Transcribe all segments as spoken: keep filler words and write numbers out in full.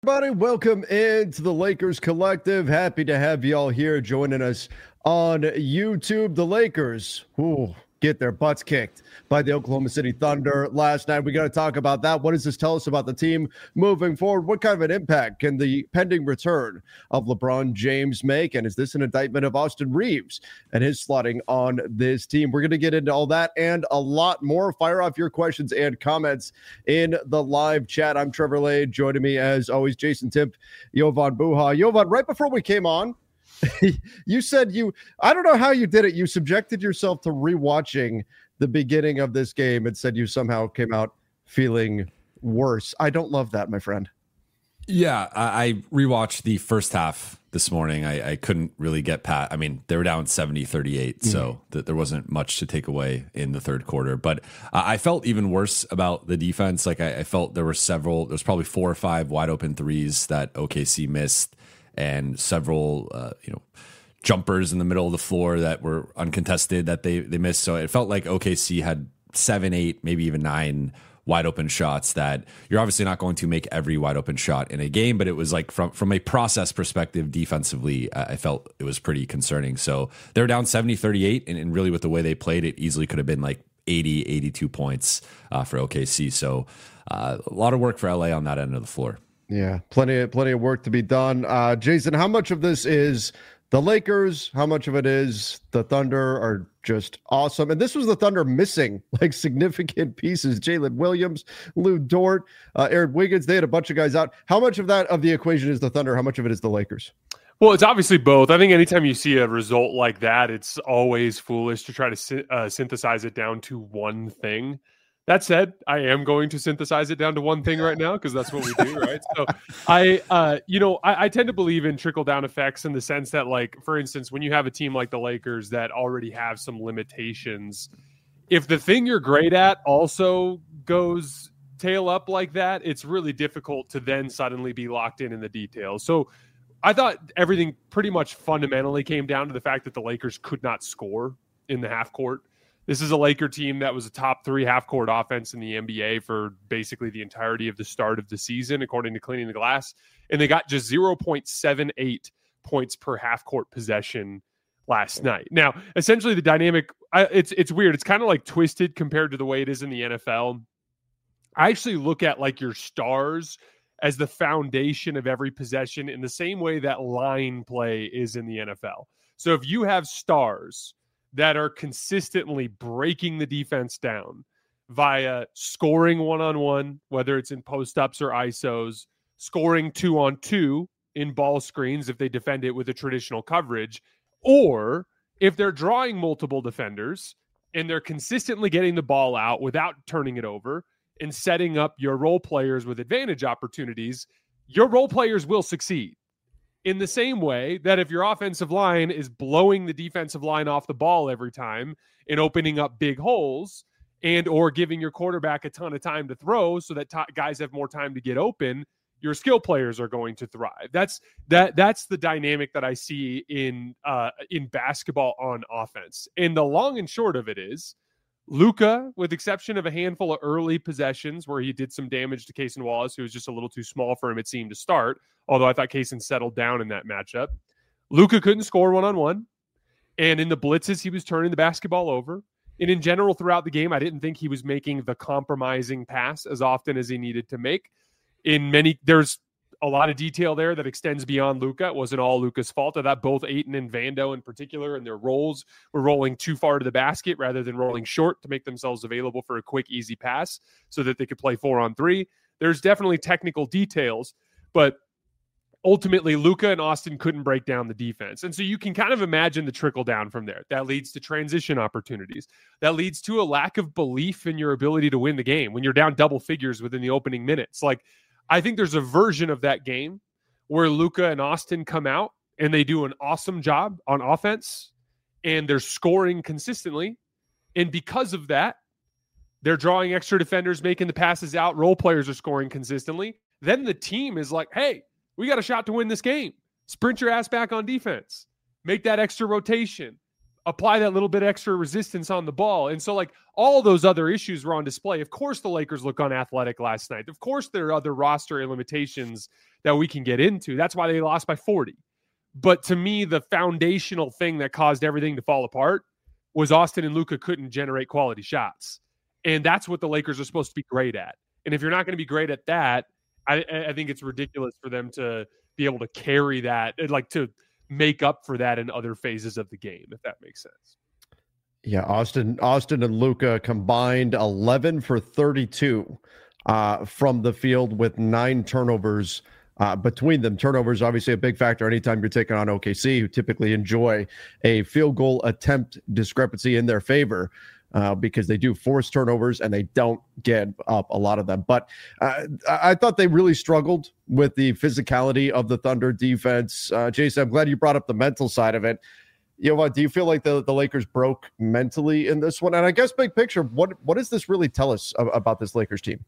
Everybody, welcome into the Lakers Collective. Happy to have you all here joining us on YouTube. The Lakers, ooh, get their butts kicked by the Oklahoma City Thunder last night. We got to talk about that. What does this tell us about the team moving forward? What kind of an impact can the pending return of LeBron James make? And is this an indictment of Austin Reeves and his slotting on this team? We're going to get into all that and a lot more. Fire off your questions and comments in the live chat. I'm Trevor Lade. Joining me, as always, Jason Timp, Jovan Buha. Jovan, right before we came on, you said you, I don't know how you did it. You subjected yourself to rewatching the beginning of this game and said you somehow came out feeling worse. I don't love that, my friend. Yeah, I, I rewatched the first half this morning. I, I couldn't really get past. I mean, they were down seventy thirty-eight, mm-hmm. so th- there wasn't much to take away in the third quarter. But uh, I felt even worse about the defense. Like I, I felt there were several, there was probably four or five wide open threes that O K C missed, and several, uh, you know, jumpers in the middle of the floor that were uncontested that they they missed. So it felt like O K C had seven, eight, maybe even nine wide open shots that you're obviously not going to make every wide open shot in a game, but it was like from from a process perspective, defensively, uh, I felt it was pretty concerning. So they're down seventy thirty-eight, and, and really with the way they played, it easily could have been like eighty, eighty-two points uh, for O K C. So uh, a lot of work for L A on that end of the floor. Yeah, plenty of, plenty of work to be done. Uh, Jason, how much of this is the Lakers? How much of it is the Thunder are just awesome? And this was the Thunder missing like significant pieces. Jalen Williams, Lou Dort, uh, Aaron Wiggins. They had a bunch of guys out. How much of that of the equation is the Thunder? How much of it is the Lakers? Well, it's obviously both. I think anytime you see a result like that, it's always foolish to try to uh, synthesize it down to one thing. That said, I am going to synthesize it down to one thing right now because that's what we do, right? So I, uh, you know, I, I tend to believe in trickle-down effects in the sense that, like, for instance, when you have a team like the Lakers that already have some limitations, if the thing you're great at also goes tail up like that, it's really difficult to then suddenly be locked in in the details. So I thought everything pretty much fundamentally came down to the fact that the Lakers could not score in the half court. This is a Laker team that was a top three half-court offense in the N B A for basically the entirety of the start of the season, according to Cleaning the Glass. And they got just zero point seven eight points per half-court possession last night. Now, essentially the dynamic, I, it's it's weird. It's kind of like twisted compared to the way it is in the N F L. I actually look at like your stars as the foundation of every possession in the same way that line play is in the N F L. So if you have stars that are consistently breaking the defense down via scoring one-on-one, whether it's in post-ups or I S Os, scoring two-on-two in ball screens if they defend it with a traditional coverage, or if they're drawing multiple defenders and they're consistently getting the ball out without turning it over and setting up your role players with advantage opportunities, your role players will succeed. In the same way that if your offensive line is blowing the defensive line off the ball every time and opening up big holes and or giving your quarterback a ton of time to throw so that t- guys have more time to get open, your skill players are going to thrive. That's that that's the dynamic that I see in uh, in basketball on offense. And the long and short of it is Luka, with exception of a handful of early possessions where he did some damage to Cason Wallace, who was just a little too small for him, it seemed, to start, although I thought Cason settled down in that matchup. Luka couldn't score one-on-one, and in the blitzes, he was turning the basketball over. And in general, throughout the game, I didn't think he was making the compromising pass as often as he needed to make. In many, there's a lot of detail there that extends beyond Luka. It wasn't all Luka's fault. I thought both Ayton and Vando in particular and their roles were rolling too far to the basket rather than rolling short to make themselves available for a quick, easy pass so that they could play four on three. There's definitely technical details, but ultimately Luka and Austin couldn't break down the defense. And so you can kind of imagine the trickle down from there. That leads to transition opportunities. That leads to a lack of belief in your ability to win the game when you're down double figures within the opening minutes. Like, I think there's a version of that game where Luka and Austin come out and they do an awesome job on offense and they're scoring consistently. And because of that, they're drawing extra defenders, making the passes out. Role players are scoring consistently. Then the team is like, hey, we got a shot to win this game. Sprint your ass back on defense. Make that extra rotation. Apply that little bit extra resistance on the ball. And so, like, all those other issues were on display. Of course, the Lakers look unathletic last night. Of course, there are other roster limitations that we can get into. That's why they lost by forty. But to me, the foundational thing that caused everything to fall apart was Austin and Luka couldn't generate quality shots. And that's what the Lakers are supposed to be great at. And if you're not going to be great at that, I, I think it's ridiculous for them to be able to carry that, like to make up for that in other phases of the game, if that makes sense. Yeah, Austin, Austin and Luka combined eleven for thirty-two uh, from the field with nine turnovers uh, between them. Turnovers obviously a big factor anytime you're taking on O K C, who typically enjoy a field goal attempt discrepancy in their favor. Uh, because they do force turnovers and they don't get up a lot of them. But uh, I thought they really struggled with the physicality of the Thunder defense. Uh, Jason, I'm glad you brought up the mental side of it. You know what? Do you feel like the, the Lakers broke mentally in this one? And I guess big picture, what what does this really tell us about this Lakers team?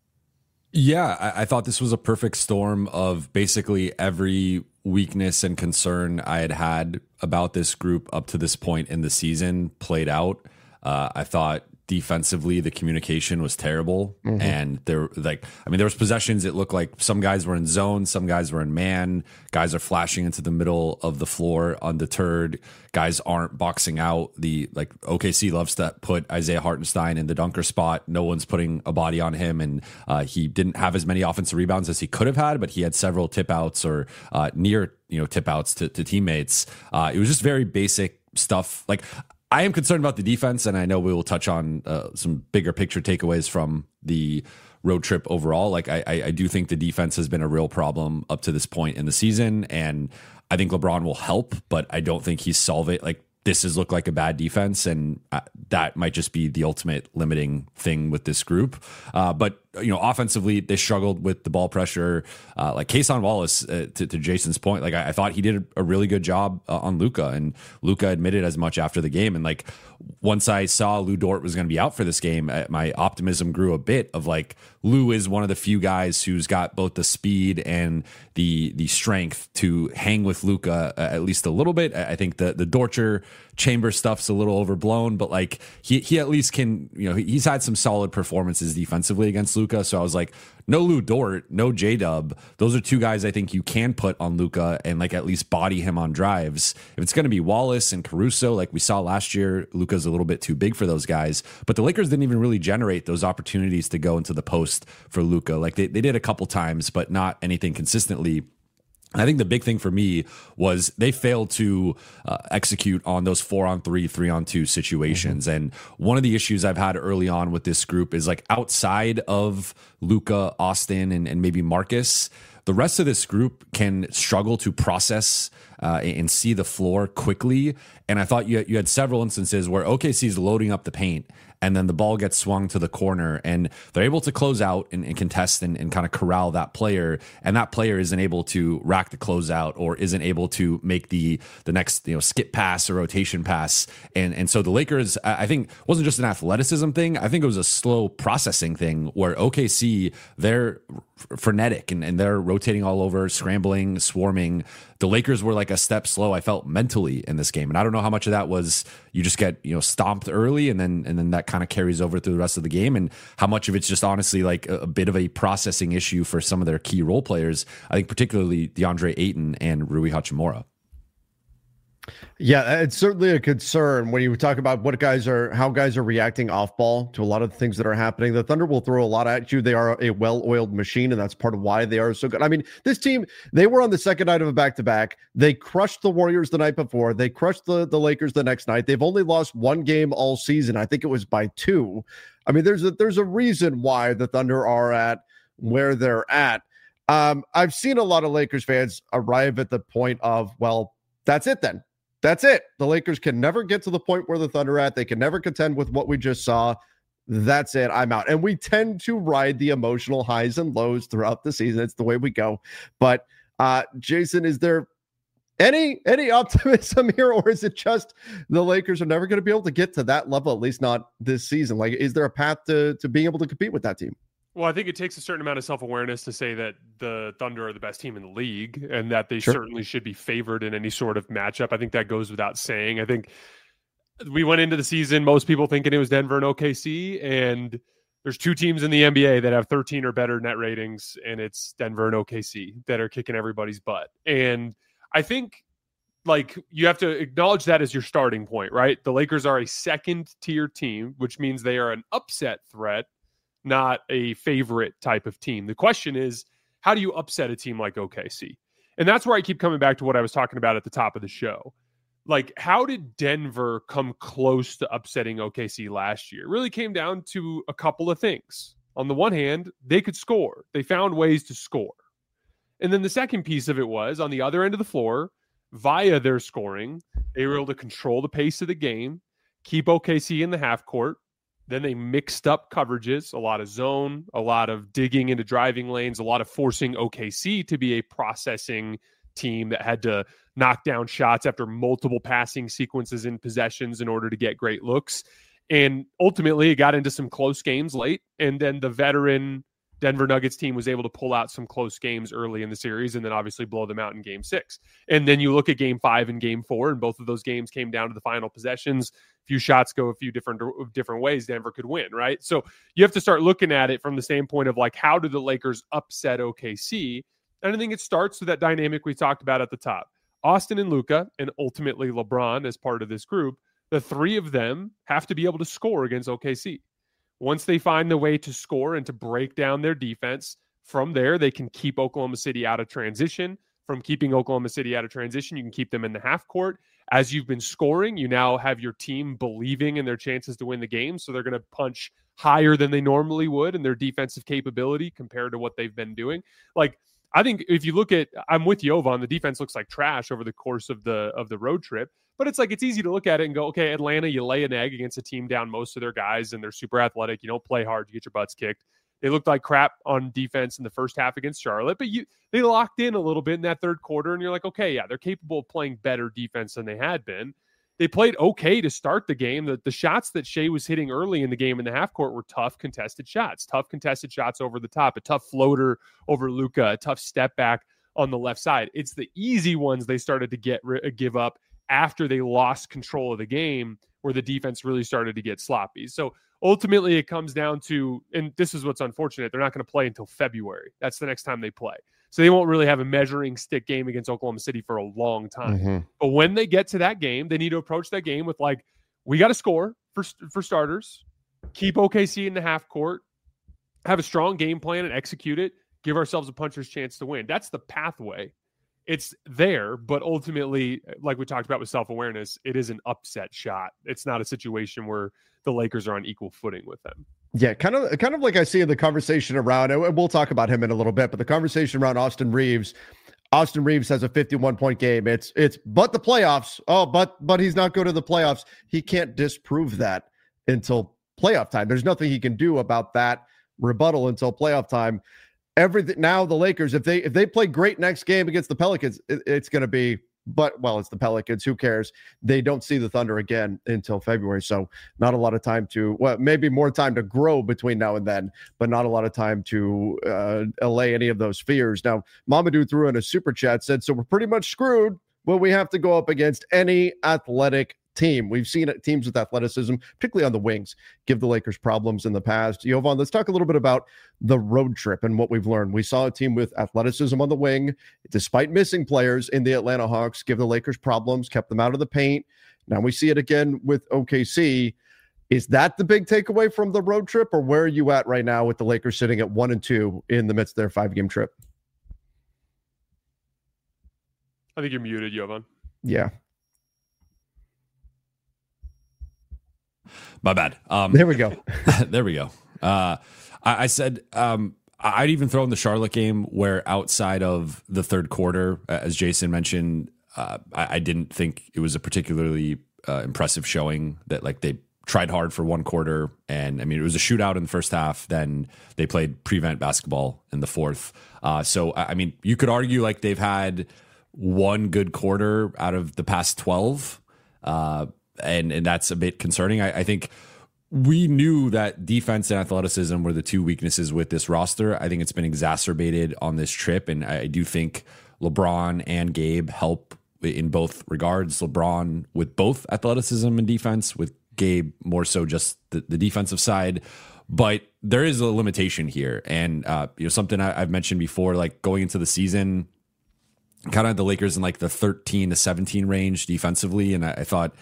Yeah, I, I thought this was a perfect storm of basically every weakness and concern I had had about this group up to this point in the season played out. Uh, I thought defensively the communication was terrible, mm-hmm. and there, like, I mean, there was possessions. It looked like some guys were in zone, some guys were in man. Guys are flashing into the middle of the floor undeterred. Guys aren't boxing out. The like O K C loves to put Isaiah Hartenstein in the dunker spot. No one's putting a body on him, and uh, he didn't have as many offensive rebounds as he could have had, but he had several tip outs or uh, near you know tip outs to, to teammates. Uh, it was just very basic stuff. Like, I am concerned about the defense, and I know we will touch on uh, some bigger picture takeaways from the road trip overall. Like, I, I do think the defense has been a real problem up to this point in the season, and I think LeBron will help, but I don't think he's solving. Like, this has looked like a bad defense, and uh, that might just be the ultimate limiting thing with this group. Uh, but you know, offensively, they struggled with the ball pressure. Uh, like Cason Wallace, uh, to, to Jason's point, like I, I thought he did a really good job uh, on Luka, and Luka admitted as much after the game. And like once I saw Lou Dort was going to be out for this game, uh, my optimism grew a bit. Of like, Lou is one of the few guys who's got both the speed and the the strength to hang with Luka uh, at least a little bit. I, I think the the Dortcher chamber stuff's a little overblown, but like he he at least can, you know, he's had some solid performances defensively against Luka. So I was like, no Lou Dort, no J-Dub. Those are two guys I think you can put on Luka and like at least body him on drives. If it's going to be Wallace and Caruso, like we saw last year, Luka's a little bit too big for those guys. But the Lakers didn't even really generate those opportunities to go into the post for Luka. Like they, they did a couple times, but not anything consistently. I think the big thing for me was they failed to uh, execute on those four on three, three on two situations. Mm-hmm. And one of the issues I've had early on with this group is like outside of Luka, Austin, and, and maybe Marcus, the rest of this group can struggle to process uh, and see the floor quickly. And I thought you had, you had several instances where O K C is loading up the paint, and then the ball gets swung to the corner, and they're able to close out and, and contest and, and kind of corral that player, and that player isn't able to rack the closeout or isn't able to make the the next you know skip pass or rotation pass. And and so the Lakers, I think, wasn't just an athleticism thing. I think it was a slow processing thing where O K C, they're frenetic and, and they're rotating all over, scrambling, swarming. The Lakers were like a step slow, I felt, mentally in this game. And I don't know how much of that was you just get, you know, stomped early and then and then that kind of carries over through the rest of the game, and how much of it's just honestly like a, a bit of a processing issue for some of their key role players. I think particularly DeAndre Ayton and Rui Hachimura. Yeah, it's certainly a concern when you talk about what guys are, how guys are reacting off ball to a lot of the things that are happening. The Thunder will throw a lot at you. They are a well-oiled machine, and that's part of why they are so good. I mean, this team, they were on the second night of a back-to-back. They crushed the Warriors the night before. They crushed the, the Lakers the next night. They've only lost one game all season. I think it was by two. I mean, there's a, there's a reason why the Thunder are at where they're at. Um, I've seen a lot of Lakers fans arrive at the point of, well, that's it then. That's it. The Lakers can never get to the point where the Thunder are at. They can never contend with what we just saw. That's it. I'm out. And we tend to ride the emotional highs and lows throughout the season. It's the way we go. But uh, Jason, is there any any optimism here, or is it just the Lakers are never going to be able to get to that level, at least not this season? Like, is there a path to to being able to compete with that team? Well, I think it takes a certain amount of self-awareness to say that the Thunder are the best team in the league and that they sure. certainly should be favored in any sort of matchup. I think that goes without saying. I think we went into the season, most people thinking it was Denver and O K C, and there's two teams in the N B A that have thirteen or better net ratings, and it's Denver and O K C that are kicking everybody's butt. And I think, like, you have to acknowledge that as your starting point, right? The Lakers are a second tier team, which means they are an upset threat, not a favorite type of team. The question is, how do you upset a team like O K C? And that's where I keep coming back to what I was talking about at the top of the show. Like, how did Denver come close to upsetting O K C last year? It really came down to a couple of things. On the one hand, they could score. They found ways to score. And then the second piece of it was, on the other end of the floor, via their scoring, they were able to control the pace of the game, keep O K C in the half court. Then they mixed up coverages, a lot of zone, a lot of digging into driving lanes, a lot of forcing O K C to be a processing team that had to knock down shots after multiple passing sequences in possessions in order to get great looks. And ultimately, it got into some close games late. And then the veteran Denver Nuggets team was able to pull out some close games early in the series and then obviously blow them out in game six. And then you look at game five and game four, and both of those games came down to the final possessions. A few shots go a few different different ways. Denver could win, right? So you have to start looking at it from the standpoint of, like, how do the Lakers upset O K C? And I think it starts with that dynamic we talked about at the top. Austin and Luka, and ultimately LeBron as part of this group, the three of them have to be able to score against O K C. Once they find the way to score and to break down their defense, from there, they can keep Oklahoma City out of transition. From keeping Oklahoma City out of transition, you can keep them in the half court. As you've been scoring, you now have your team believing in their chances to win the game. So they're going to punch higher than they normally would in their defensive capability compared to what they've been doing. Like, I think if you look at, I'm with Jovan, the defense looks like trash over the course of the of the road trip. But it's like, it's easy to look at it and go, okay, Atlanta, you lay an egg against a team down most of their guys, and they're super athletic. You don't play hard, you get your butts kicked. They looked like crap on defense in the first half against Charlotte, but you they locked in a little bit in that third quarter, and you're like, okay, yeah, they're capable of playing better defense than they had been. They played okay to start the game. The, the shots that Shea was hitting early in the game in the half court were tough contested shots, tough contested shots over the top, a tough floater over Luka, a tough step back on the left side. It's the easy ones they started to get give up after they lost control of the game, where the defense really started to get sloppy. So ultimately it comes down to, and this is what's unfortunate, they're not going to play until February. That's the next time they play. So they won't really have a measuring stick game against Oklahoma City for a long time. Mm-hmm. But when they get to that game, they need to approach that game with, like, we got to score for, for starters, keep O K C in the half court, have a strong game plan and execute it, give ourselves a puncher's chance to win. That's the pathway. It's there, but ultimately, like we talked about with self-awareness, it is an upset shot. It's not a situation where the Lakers are on equal footing with them. Yeah, kind of kind of like I see in the conversation around, and we'll talk about him in a little bit, but the conversation around Austin Reeves. Austin Reeves has a fifty-one point game. It's it's but the playoffs. Oh, but but he's not good at the playoffs. He can't disprove that until playoff time. There's nothing he can do about that rebuttal until playoff time. Everything now, the Lakers, if they if they play great next game against the Pelicans, it, it's going to be, but well, it's the Pelicans. Who cares? They don't see the Thunder again until February, so not a lot of time to, well, maybe more time to grow between now and then, but not a lot of time to uh, allay any of those fears. Now, Mamadou threw in a super chat, said, so we're pretty much screwed when we have to go up against any athletic team. We've seen teams with athleticism, particularly on the wings, give the Lakers problems in the past. Jovan, let's talk a little bit about the road trip and what we've learned. We saw a team with athleticism on the wing, despite missing players in the Atlanta Hawks, give the Lakers problems, kept them out of the paint. Now we see it again with O K C. Is that the big takeaway from the road trip, or where are you at right now with the Lakers sitting at one and two in the midst of their five-game trip? I think you're muted, Jovan. Yeah. My bad. Um, there we go. there we go. Uh, I, I said um, I'd even throw in the Charlotte game, where outside of the third quarter, as Jason mentioned, uh, I, I didn't think it was a particularly uh, impressive showing. That, like, they tried hard for one quarter, and I mean, it was a shootout in the first half. Then they played prevent basketball in the fourth. Uh, so I mean, you could argue like they've had one good quarter out of the past twelve. Uh, And and that's a bit concerning. I, I think we knew that defense and athleticism were the two weaknesses with this roster. I think it's been exacerbated on this trip, and I do think LeBron and Gabe help in both regards. LeBron with both athleticism and defense, with Gabe, more so just the, the defensive side. But there is a limitation here. And, uh, you know, something I, I've mentioned before, like going into the season, kind of the Lakers in like the thirteen to seventeen range defensively. And I, I thought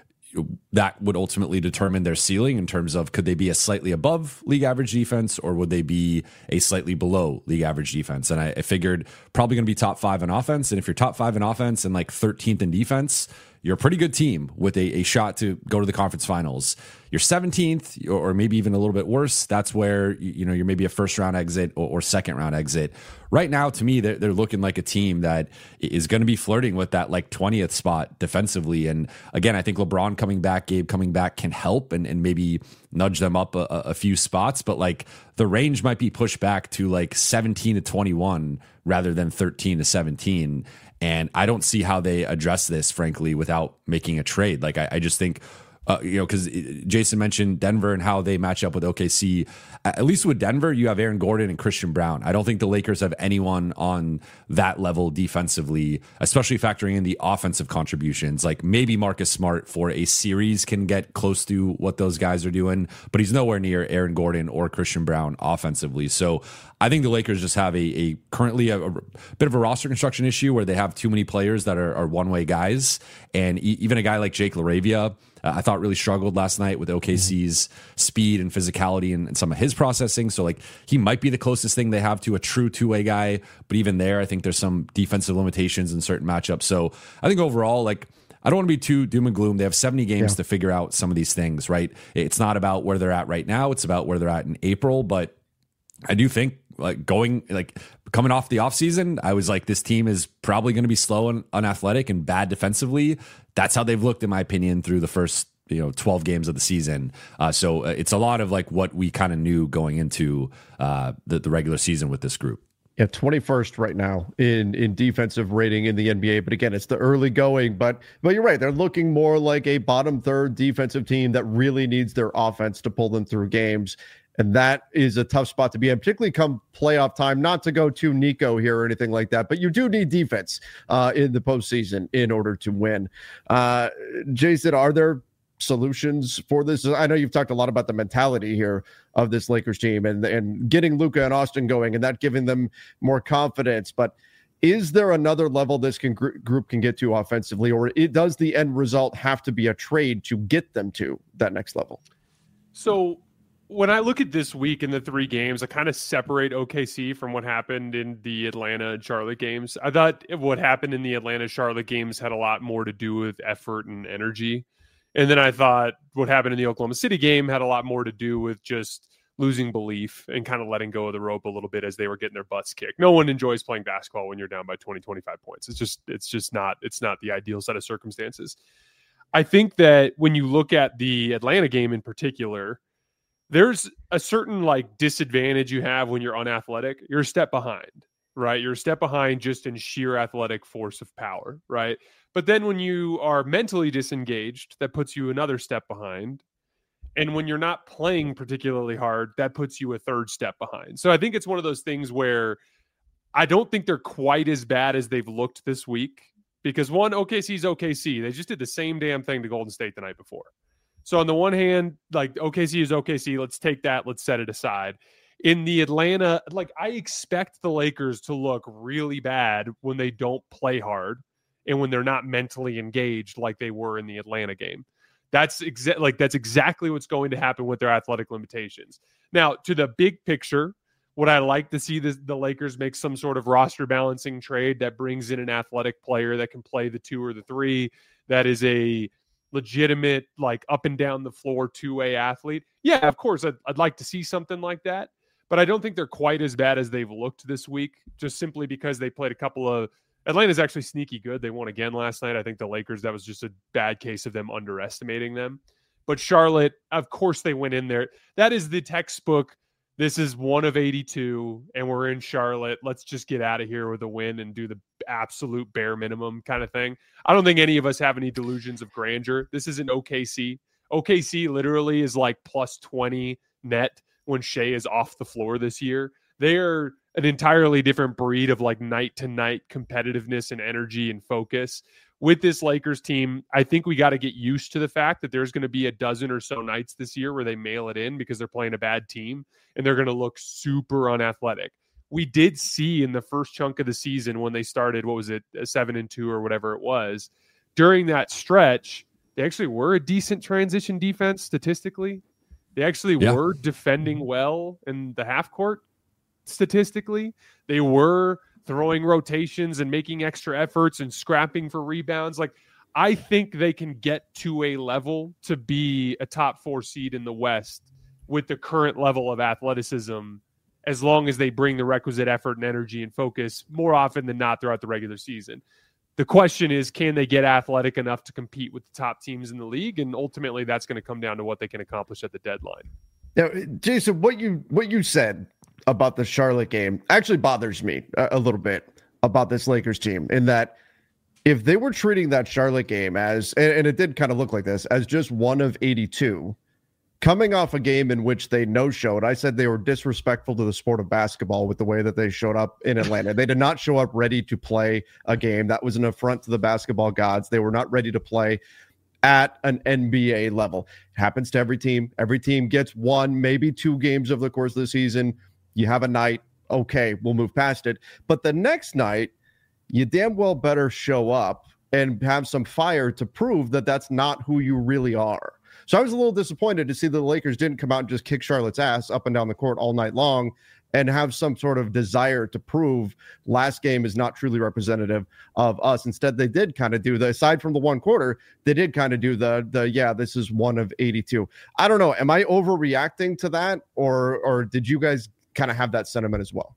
that would ultimately determine their ceiling in terms of could they be a slightly above league average defense or would they be a slightly below league average defense? And I, I figured probably going to be top five in offense. And if you're top five in offense and like thirteenth in defense, you're a pretty good team with a, a shot to go to the conference finals. You're seventeenth or maybe even a little bit worse. That's where, you know, you're maybe a first round exit or, or second round exit. Right now, to me, they're, they're looking like a team that is going to be flirting with that like twentieth spot defensively. And again, I think LeBron coming back, Gabe coming back can help and, and maybe nudge them up a, a few spots. But like the range might be pushed back to like seventeen to twenty-one rather than thirteen to seventeen. And I don't see how they address this, frankly, without making a trade. Like, I, I just think, uh, you know, because Jason mentioned Denver and how they match up with O K C. At least with Denver, you have Aaron Gordon and Christian Brown. I don't think the Lakers have anyone on that level defensively, especially factoring in the offensive contributions. Like maybe Marcus Smart for a series can get close to what those guys are doing, but he's nowhere near Aaron Gordon or Christian Brown offensively. So I think the Lakers just have a, a currently a, a bit of a roster construction issue where they have too many players that are, are one-way guys. And e- even a guy like Jake LaRavia, uh, I thought really struggled last night with O K C's speed and physicality and, and some of his processing. So like he might be the closest thing they have to a true two-way guy. But even there, I think there's some defensive limitations in certain matchups. So I think overall, like, I don't want to be too doom and gloom. They have seventy games yeah. to figure out some of these things, right? It's not about where they're at right now. It's about where they're at in April. But I do think like going like coming off the offseason, I was like, this team is probably going to be slow and unathletic and bad defensively. That's how they've looked, in my opinion, through the first, you know, twelve games of the season. Uh, so it's a lot of like what we kind of knew going into uh, the, the regular season with this group. Yeah, twenty-first right now in in defensive rating in the N B A. But again, it's the early going. But but you're right. They're looking more like a bottom third defensive team that really needs their offense to pull them through games. And that is a tough spot to be in, particularly come playoff time. Not to go too Nico here or anything like that, but you do need defense uh, in the postseason in order to win. Uh, Jason, are there solutions for this? I know you've talked a lot about the mentality here of this Lakers team and, and getting Luka and Austin going and that giving them more confidence. But is there another level this can, group can get to offensively, or it, does the end result have to be a trade to get them to that next level? So when I look at this week in the three games, I kind of separate O K C from what happened in the Atlanta and Charlotte games. I thought what happened in the Atlanta Charlotte games had a lot more to do with effort and energy. And then I thought what happened in the Oklahoma City game had a lot more to do with just losing belief and kind of letting go of the rope a little bit as they were getting their butts kicked. No one enjoys playing basketball when you're down by twenty, twenty-five points. It's just, it's just not, it's not the ideal set of circumstances. I think that when you look at the Atlanta game in particular, there's a certain like disadvantage you have when you're unathletic. You're a step behind, right? You're a step behind just in sheer athletic force of power, right? But then when you are mentally disengaged, that puts you another step behind. And when you're not playing particularly hard, that puts you a third step behind. So I think it's one of those things where I don't think they're quite as bad as they've looked this week. Because one, O K C's O K C. They just did the same damn thing to Golden State the night before. So on the one hand, like O K C is O K C. Let's take that. Let's set it aside. In the Atlanta, like I expect the Lakers to look really bad when they don't play hard and when they're not mentally engaged like they were in the Atlanta game. That's exa- like that's exactly what's going to happen with their athletic limitations. Now, to the big picture, would I like to see this, the Lakers make some sort of roster balancing trade that brings in an athletic player that can play the two or the three, that is a legitimate, like up and down the floor two-way athlete? Yeah, of course, I'd, I'd like to see something like that. But I don't think they're quite as bad as they've looked this week, just simply because they played a couple of – Atlanta's actually sneaky good. They won again last night. I think the Lakers, that was just a bad case of them underestimating them. But Charlotte, of course they went in there. That is the textbook. This is one of eighty-two, and we're in Charlotte. Let's just get out of here with a win and do the absolute bare minimum kind of thing. I don't think any of us have any delusions of grandeur. This isn't O K C. O K C literally is like plus twenty net when Shea is off the floor this year. They are an entirely different breed of like night to night competitiveness and energy and focus. With this Lakers team, I think we got to get used to the fact that there's going to be a dozen or so nights this year where they mail it in because they're playing a bad team and they're going to look super unathletic. We did see in the first chunk of the season when they started, what was it, a seven and two or whatever it was, during that stretch, they actually were a decent transition defense statistically. They actually yeah. were defending well in the half court statistically. They were throwing rotations and making extra efforts and scrapping for rebounds. Like, I think they can get to a level to be a top four seed in the West with the current level of athleticism, as long as they bring the requisite effort and energy and focus more often than not throughout the regular season. The question is, can they get athletic enough to compete with the top teams in the league? And ultimately that's going to come down to what they can accomplish at the deadline. Now, Jason, what you, what you said about the Charlotte game actually bothers me a, a little bit about this Lakers team, in that if they were treating that Charlotte game as, and, and it did kind of look like this, as just one of eighty-two, coming off a game in which they no-showed, I said they were disrespectful to the sport of basketball with the way that they showed up in Atlanta. They did not show up ready to play a game. That was an affront to the basketball gods. They were not ready to play at an N B A level. It happens to every team. Every team gets one, maybe two games over the course of the season. You have a night, okay, we'll move past it. But the next night, you damn well better show up and have some fire to prove that that's not who you really are. So I was a little disappointed to see that the Lakers didn't come out and just kick Charlotte's ass up and down the court all night long and have some sort of desire to prove last game is not truly representative of us. Instead, they did kind of do the, aside from the one quarter, they did kind of do the, the yeah, this is one of eighty-two. I don't know. Am I overreacting to that? Or, or did you guys kind of have that sentiment as well?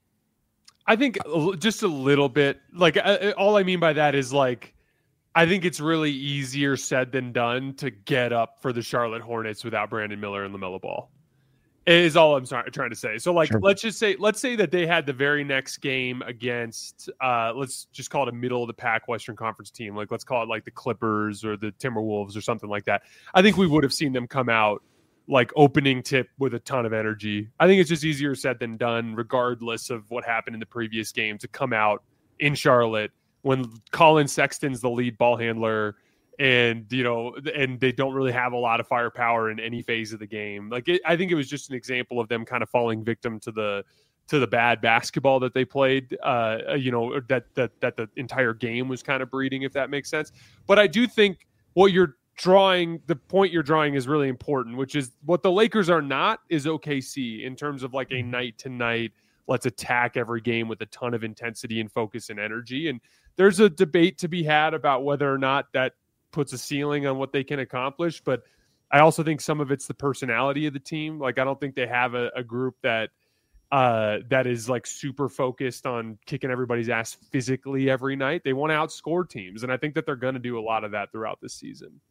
I think just a little bit. Like, uh, all I mean by that is, like, I think it's really easier said than done to get up for the Charlotte Hornets without Brandon Miller and LaMelo Ball. Is all I'm sorry, trying to say. So, like, sure. let's just say, let's say that they had the very next game against, uh, let's just call it a middle of the pack Western Conference team. Like, let's call it like the Clippers or the Timberwolves or something like that. I think we would have seen them come out like opening tip with a ton of energy. I think it's just easier said than done, regardless of what happened in the previous game, to come out in Charlotte when Colin Sexton's the lead ball handler and, you know, and they don't really have a lot of firepower in any phase of the game. Like, it, I think it was just an example of them kind of falling victim to the, to the bad basketball that they played, uh, you know, that, that, that the entire game was kind of breeding, if that makes sense. But I do think what you're drawing, the point you're drawing is really important, which is what the Lakers are not is O K C in terms of like a night to night, let's attack every game with a ton of intensity and focus and energy. And there's a debate to be had about whether or not that puts a ceiling on what they can accomplish. But I also think some of it's the personality of the team. Like, I don't think they have a, a group that, uh, that is like super focused on kicking everybody's ass physically every night. They want to outscore teams. And I think that they're going to do a lot of that throughout this season.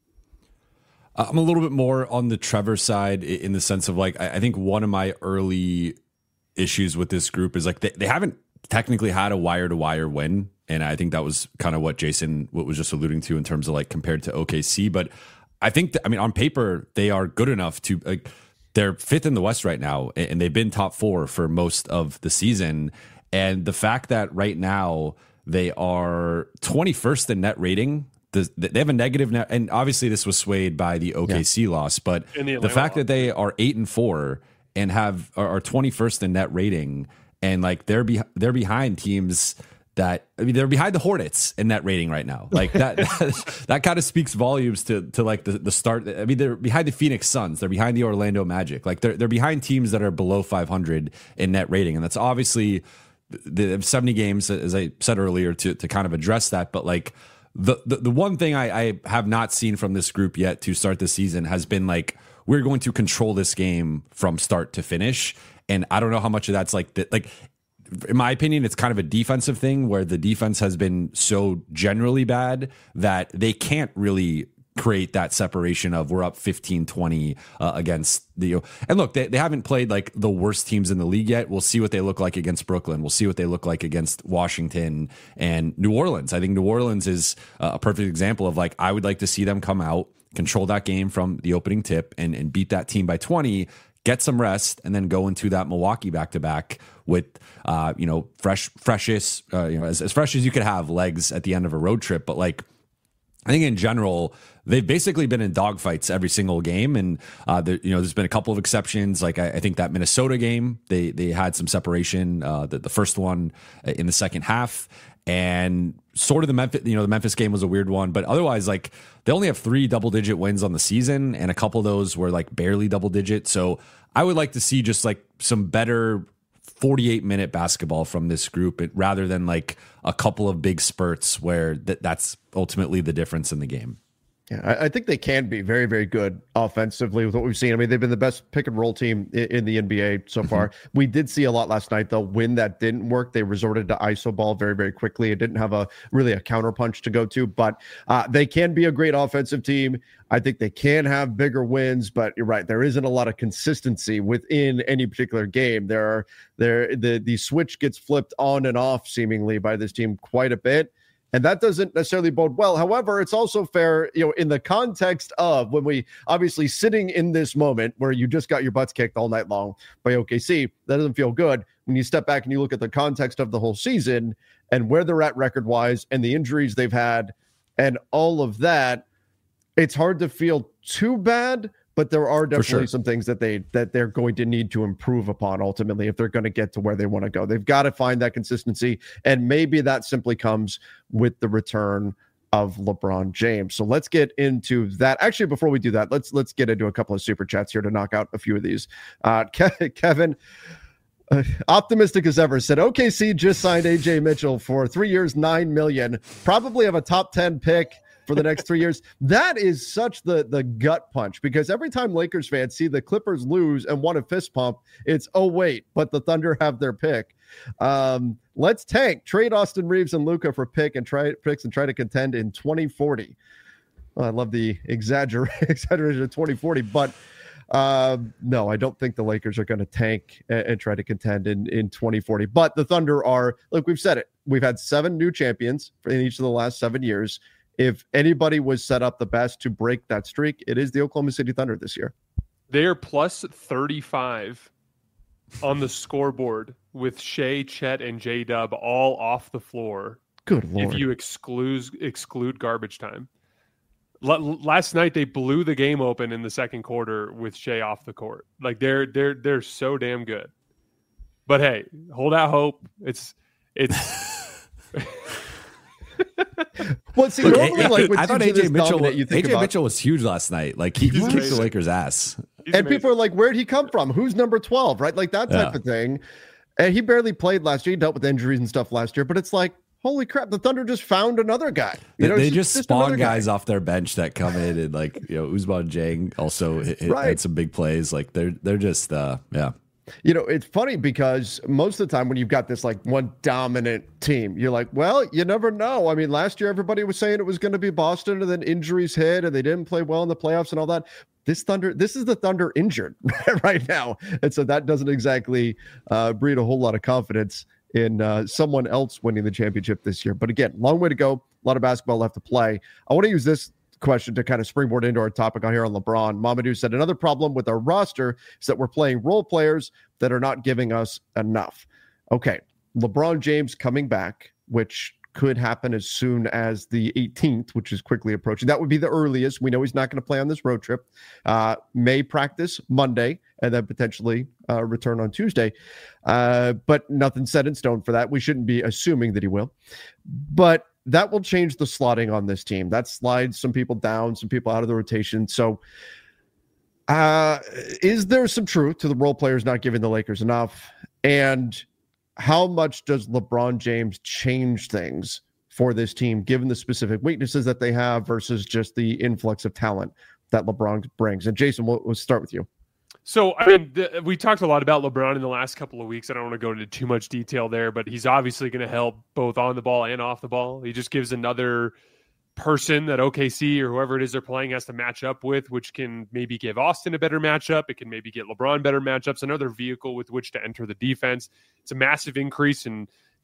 I'm a little bit more on the Trevor side in the sense of, like, I think one of my early issues with this group is like they, they haven't technically had a wire to wire win. And I think that was kind of what Jason what was just alluding to in terms of like compared to O K C. But I think, that, I mean, on paper, they are good enough to like they're fifth in the West right now. And they've been top four for most of the season. And the fact that right now they are twenty-first in net rating. The, they have a negative net, and obviously this was swayed by the O K C yeah. loss, but the, the fact loss. that they are eight and four and have are, are twenty-first in net rating, and like they're be, they're behind teams that, I mean, they're behind the Hornets in net rating right now. Like that that, that kind of speaks volumes to to like the, the start. I mean, they're behind the Phoenix Suns, they're behind the Orlando Magic, like they're they're behind teams that are below five hundred in net rating, and that's obviously the seventy games, as I said earlier, to to kind of address that, but like. The, the the one thing I, I have not seen from this group yet to start the season has been like, we're going to control this game from start to finish. And I don't know how much of that's like, the, like, in my opinion, it's kind of a defensive thing where the defense has been so generally bad that they can't really create that separation of we're up fifteen twenty uh, against the, and look, they, they haven't played like the worst teams in the league yet. We'll see what they look like against Brooklyn. We'll see what they look like against Washington and New Orleans. I think New Orleans is a perfect example of like, I would like to see them come out, control that game from the opening tip and, and beat that team by twenty, get some rest, and then go into that Milwaukee back-to-back with, uh, you know, fresh, freshest, uh, you know, as, as fresh as you could have legs at the end of a road trip. But like, I think in general, they've basically been in dogfights every single game, and uh, there, you know, there's been a couple of exceptions. Like I, I think that Minnesota game, they they had some separation. Uh, the, the first one in the second half, and sort of the Memphis, you know, the Memphis game was a weird one, but otherwise, like they only have three double digit wins on the season, and a couple of those were like barely double digit. So I would like to see just like some better forty-eight minute basketball from this group, it, rather than like a couple of big spurts where th- that's ultimately the difference in the game. Yeah, I, I think they can be very, very good offensively with what we've seen. I mean, they've been the best pick and roll team in, in the N B A so far. Mm-hmm. We did see a lot last night, though. When that didn't work, they resorted to I S O ball very, very quickly. It didn't have a really a counterpunch to go to, but uh, they can be a great offensive team. I think they can have bigger wins, but you're right. There isn't a lot of consistency within any particular game. There are there the the switch gets flipped on and off seemingly by this team quite a bit. And that doesn't necessarily bode well. However, it's also fair, you know, in the context of when we obviously sitting in this moment where you just got your butts kicked all night long by O K C, that doesn't feel good. When you step back and you look at the context of the whole season and where they're at record-wise and the injuries they've had and all of that, it's hard to feel too bad. But there are definitely sure. some things that they that they're going to need to improve upon ultimately if they're going to get to where they want to go. They've got to find that consistency, and maybe that simply comes with the return of LeBron James. So let's get into that. Actually, before we do that, let's let's get into a couple of super chats here to knock out a few of these. Uh, Ke- Kevin, uh, optimistic as ever, said O K C just signed A J Mitchell for three years, nine million. Probably have a top ten pick for the next three years. That is such the the gut punch, because every time Lakers fans see the Clippers lose and want a fist pump, it's, oh, wait, but the Thunder have their pick. Um, let's tank, trade Austin Reeves and Luka for pick and try picks and try to contend in twenty forty. Well, I love the exagger- exaggeration of twenty forty, but uh, no, I don't think the Lakers are going to tank and, and try to contend in, in twenty forty. But the Thunder are, look, we've said it. We've had seven new champions in each of the last seven years. If anybody was set up the best to break that streak, it is the Oklahoma City Thunder this year. They are plus thirty-five on the scoreboard with Shea, Chet, and J-Dub all off the floor. Good Lord. If you exclude, exclude garbage time. L- last night, they blew the game open in the second quarter with Shea off the court. Like, they're they're they're so damn good. But, hey, hold out hope. It's it's... Well, see, normally, Look, like, I thought A J Mitchell, A J about, Mitchell was huge last night. Like he, he kicked the Lakers' ass. He's and amazing. People are like, "Where'd he come from? Who's number twelve?" Right, like that type yeah. of thing. And he barely played last year. He dealt with injuries and stuff last year. But it's like, holy crap, the Thunder just found another guy. You they know, they just, just, just spawn guy. guys off their bench that come in and, like, you know, Ousmane Dieng also hit, hit, right. had some big plays. Like they're they're just uh, yeah. You know, it's funny because most of the time when you've got this like one dominant team, you're like, well, you never know. I mean, last year everybody was saying it was going to be Boston, and then injuries hit and they didn't play well in the playoffs and all that. This Thunder, this is the Thunder injured right now. And so that doesn't exactly uh, breed a whole lot of confidence in uh, someone else winning the championship this year. But again, long way to go. A lot of basketball left to play. I want to use this question to kind of springboard into our topic on here on LeBron. Mamadou said another problem with our roster is that we're playing role players that are not giving us enough. Okay, LeBron James coming back, which could happen as soon as the eighteenth, which is quickly approaching. That would be the earliest. We know he's not going to play on this road trip. Uh, may practice Monday and then potentially uh, return on Tuesday. Uh, but nothing set in stone for that. We shouldn't be assuming that he will. But that will change the slotting on this team. That slides some people down, some people out of the rotation. So uh, is there some truth to the role players not giving the Lakers enough? And how much does LeBron James change things for this team, given the specific weaknesses that they have versus just the influx of talent that LeBron brings? And Jason, we'll, we'll start with you. So, I mean, the, we talked a lot about LeBron in the last couple of weeks. I don't want to go into too much detail there, but he's obviously going to help both on the ball and off the ball. He just gives another person that O K C or whoever it is they're playing has to match up with, which can maybe give Austin a better matchup. It can maybe get LeBron better matchups, another vehicle with which to enter the defense. It's a massive increase in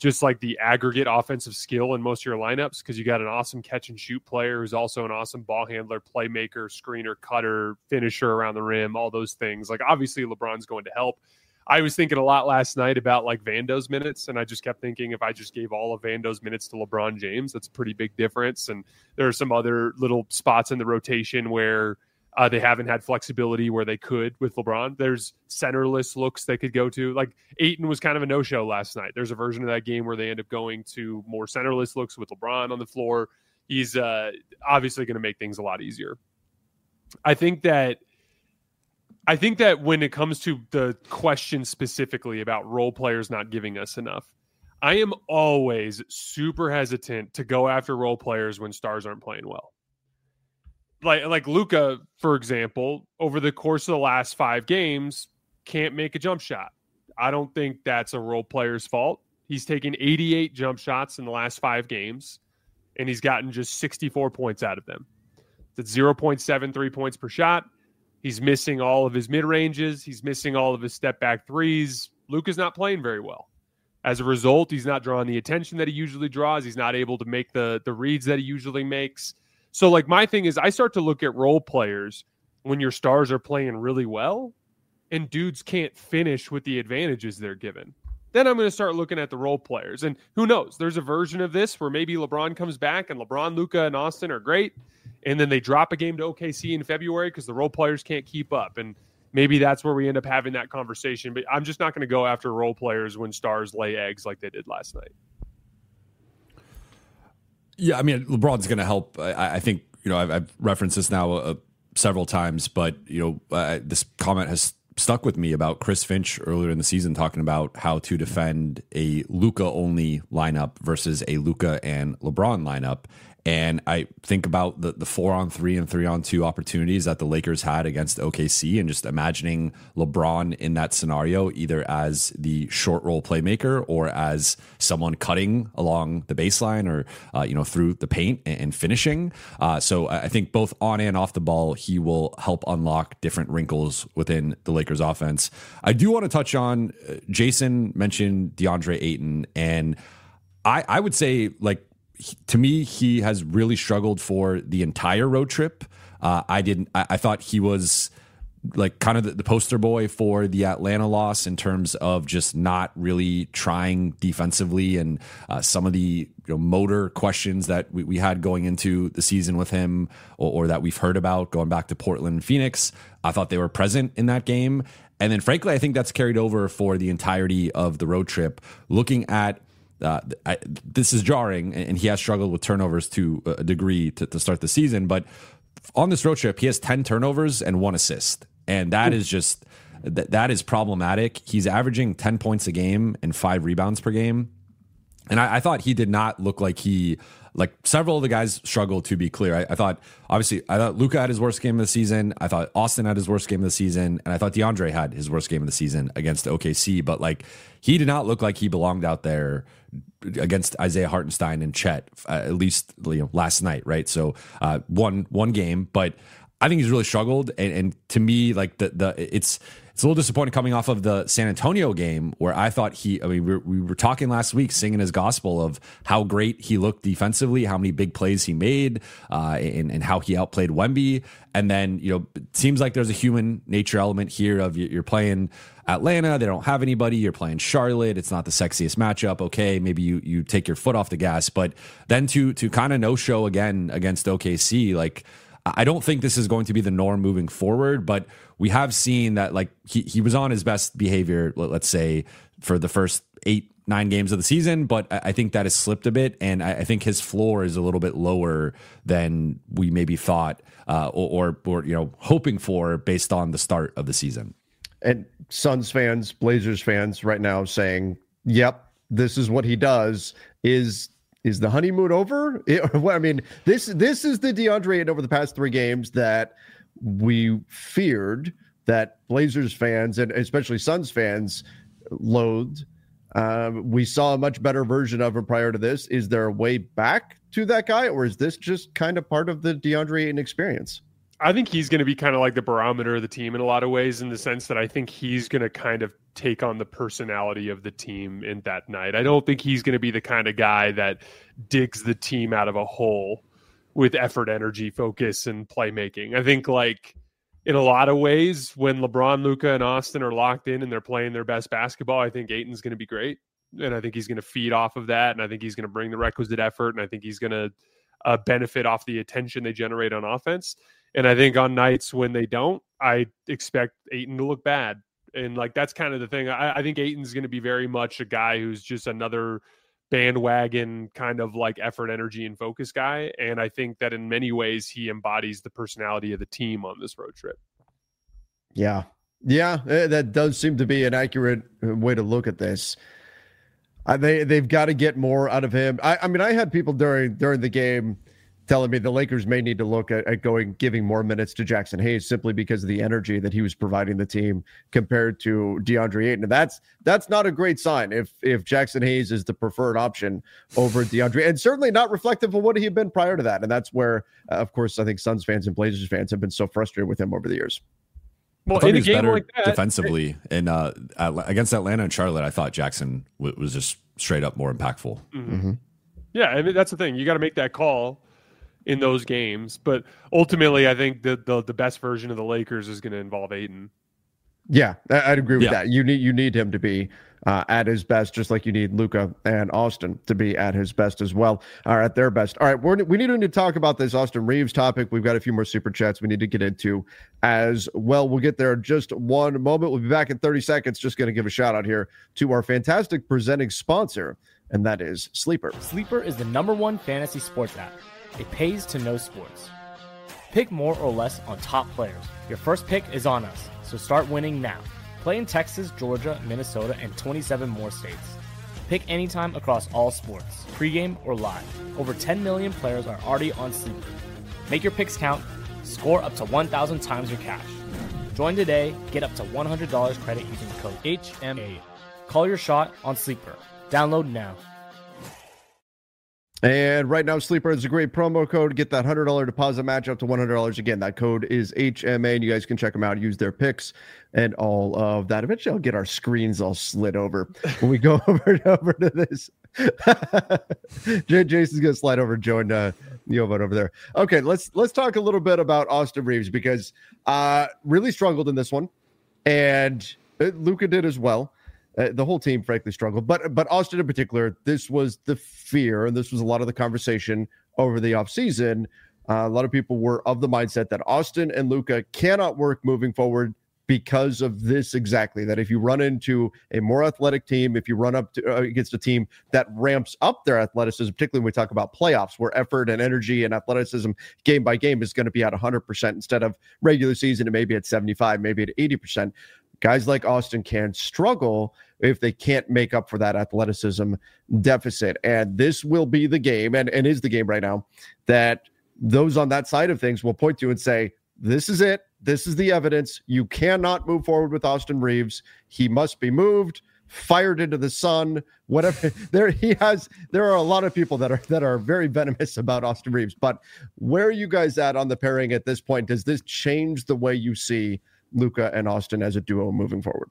just like the aggregate offensive skill in most of your lineups, because you got an awesome catch and shoot player who's also an awesome ball handler, playmaker, screener, cutter, finisher around the rim, all those things. Like, obviously LeBron's going to help. I was thinking a lot last night about like Vando's minutes, and I just kept thinking if I just gave all of Vando's minutes to LeBron James, that's a pretty big difference. And there are some other little spots in the rotation where uh, they haven't had flexibility where they could with LeBron. There's centerless looks they could go to. Like Ayton was kind of a no-show last night. There's a version of that game where they end up going to more centerless looks with LeBron on the floor. He's uh, obviously going to make things a lot easier. I think that I think that when it comes to the question specifically about role players not giving us enough, I am always super hesitant to go after role players when stars aren't playing well. Like like Luka, for example, over the course of the last five games, can't make a jump shot. I don't think that's a role player's fault. He's taken eighty-eight jump shots in the last five games, and he's gotten just sixty-four points out of them. That's zero point seven three points per shot. He's missing all of his mid-ranges. He's missing all of his step-back threes. Luka's not playing very well. As a result, he's not drawing the attention that he usually draws. He's not able to make the, the reads that he usually makes. So, like, my thing is I start to look at role players when your stars are playing really well and dudes can't finish with the advantages they're given. Then I'm going to start looking at the role players. And who knows? There's a version of this where maybe LeBron comes back and LeBron, Luka, and Austin are great. And then they drop a game to O K C in February because the role players can't keep up. And maybe that's where we end up having that conversation. But I'm just not going to go after role players when stars lay eggs like they did last night. Yeah, I mean, LeBron's going to help. I, I think, you know, I've, I've referenced this now uh, several times, but, you know, uh, this comment has stuck with me about Chris Finch earlier in the season talking about how to defend a Luka only lineup versus a Luka and LeBron lineup. And I think about the, the four on three and three on two opportunities that the Lakers had against O K C, and just imagining LeBron in that scenario, either as the short roll playmaker or as someone cutting along the baseline or, uh, you know, through the paint and, and finishing. Uh, so I think both on and off the ball, he will help unlock different wrinkles within the Lakers offense. I do want to touch on, uh, Jason mentioned DeAndre Ayton, and I, I would say, like, to me, he has really struggled for the entire road trip. Uh, I didn't. I, I thought he was like kind of the, the poster boy for the Atlanta loss in terms of just not really trying defensively, and uh, some of the, you know, motor questions that we, we had going into the season with him, or, or that we've heard about going back to Portland and Phoenix. I thought they were present in that game, and then frankly, I think that's carried over for the entirety of the road trip. Looking at Uh, I, this is jarring, and he has struggled with turnovers to a degree to, to start the season. But on this road trip, he has ten turnovers and one assist, and that is just that, that is problematic. He's averaging ten points a game and five rebounds per game, and I, I thought he did not look like he. Like several of the guys struggled, to be clear. I, I thought, obviously, I thought Luka had his worst game of the season. I thought Austin had his worst game of the season. And I thought DeAndre had his worst game of the season against O K C. But like, he did not look like he belonged out there against Isaiah Hartenstein and Chet, uh, at least, you know, last night, right? So uh, one one game. But I think he's really struggled. And, and to me, like, the the it's it's a little disappointing coming off of the San Antonio game, where I thought he, I mean, we were, we were talking last week, singing his gospel of how great he looked defensively, how many big plays he made, uh, and, and how he outplayed Wemby. And then, you know, it seems like there's a human nature element here of you're playing Atlanta, they don't have anybody, you're playing Charlotte, it's not the sexiest matchup. Okay, maybe you you take your foot off the gas, but then to to kind of no show again against O K C, like, I don't think this is going to be the norm moving forward, but we have seen that, like, he, he was on his best behavior, let's say, for the first eight, nine games of the season, but I think that has slipped a bit, and I think his floor is a little bit lower than we maybe thought, uh, or, or, or, you know, hoping for based on the start of the season. And Suns fans, Blazers fans right now saying, yep, this is what he does. Is Is the honeymoon over? I mean, this this is the DeAndre Ayton over the past three games that we feared, that Blazers fans and especially Suns fans loathed. Um, we saw a much better version of him prior to this. Is there a way back to that guy, or is this just kind of part of the DeAndre Ayton experience? I think he's going to be kind of like the barometer of the team in a lot of ways, in the sense that I think he's going to kind of take on the personality of the team in that night. I don't think he's going to be the kind of guy that digs the team out of a hole with effort, energy, focus, and playmaking. I think, like, in a lot of ways, when LeBron, Luka, and Austin are locked in and they're playing their best basketball, I think Ayton's going to be great. And I think he's going to feed off of that. And I think he's going to bring the requisite effort. And I think he's going to uh, benefit off the attention they generate on offense. And I think on nights when they don't, I expect Ayton to look bad. And, like, that's kind of the thing. I, I think Ayton's going to be very much a guy who's just another bandwagon kind of like effort, energy, and focus guy. And I think that in many ways he embodies the personality of the team on this road trip. Yeah. Yeah. That does seem to be an accurate way to look at this. Uh, they, they've got to get more out of him. I, I mean, I had people during, during the game telling me the Lakers may need to look at, at going, giving more minutes to Jackson Hayes simply because of the energy that he was providing the team compared to DeAndre Ayton. And that's, that's not a great sign if, if Jackson Hayes is the preferred option over DeAndre, and certainly not reflective of what he had been prior to that. And that's where, uh, of course, I think Suns fans and Blazers fans have been so frustrated with him over the years. Well, in a game like that, defensively, and uh, against Atlanta and Charlotte, I thought Jackson w- was just straight up more impactful. Mm-hmm. Mm-hmm. Yeah, I mean, that's the thing. You got to make that call in those games, but ultimately I think the the, the best version of the Lakers is going to involve Ayton. Yeah, I'd agree with yeah. that. You need you need him to be uh, at his best, just like you need Luka and Austin to be at his best as well, or at their best. All right, we're, we need to talk about this Austin Reaves topic. We've got a few more super chats we need to get into as well. We'll get there in just one moment. We'll be back in thirty seconds. Just going to give a shout out here to our fantastic presenting sponsor, and that is Sleeper. Sleeper is the number one fantasy sports app. It pays to know sports. Pick more or less on top players. Your first pick is on us, so start winning now. Play in Texas, Georgia, Minnesota, and twenty-seven more states. Pick anytime across all sports, pregame or live. Over ten million players are already on Sleeper. Make your picks count. Score up to one thousand times your cash. Join today. Get up to one hundred dollars credit using the code H M A. Call your shot on Sleeper. Download now. And right now, Sleeper is a great promo code. Get that one hundred dollars deposit match up to one hundred dollars. Again, that code is H M A, and you guys can check them out, use their picks and all of that. Eventually, I'll get our screens all slid over when we go over, over to this. Jason's going to slide over and join uh, Yovan over there. Okay, let's let's talk a little bit about Austin Reaves, because uh, really struggled in this one, and Luka did as well. Uh, the whole team, frankly, struggled. But but Austin in particular, this was the fear, and this was a lot of the conversation over the offseason. Uh, a lot of people were of the mindset that Austin and Luka cannot work moving forward because of this exactly, that if you run into a more athletic team, if you run up to, uh, against a team that ramps up their athleticism, particularly when we talk about playoffs, where effort and energy and athleticism game by game is going to be at one hundred percent instead of regular season, it may be at seventy-five, maybe at eighty percent. Guys like Austin can struggle if they can't make up for that athleticism deficit. And this will be the game, and, and is the game right now, that those on that side of things will point to and say, this is it. This is the evidence. You cannot move forward with Austin Reaves. He must be moved, fired into the sun, whatever. There he has. There are a lot of people that are that are very venomous about Austin Reaves. But where are you guys at on the pairing at this point? Does this change the way you see Luka and Austin as a duo moving forward?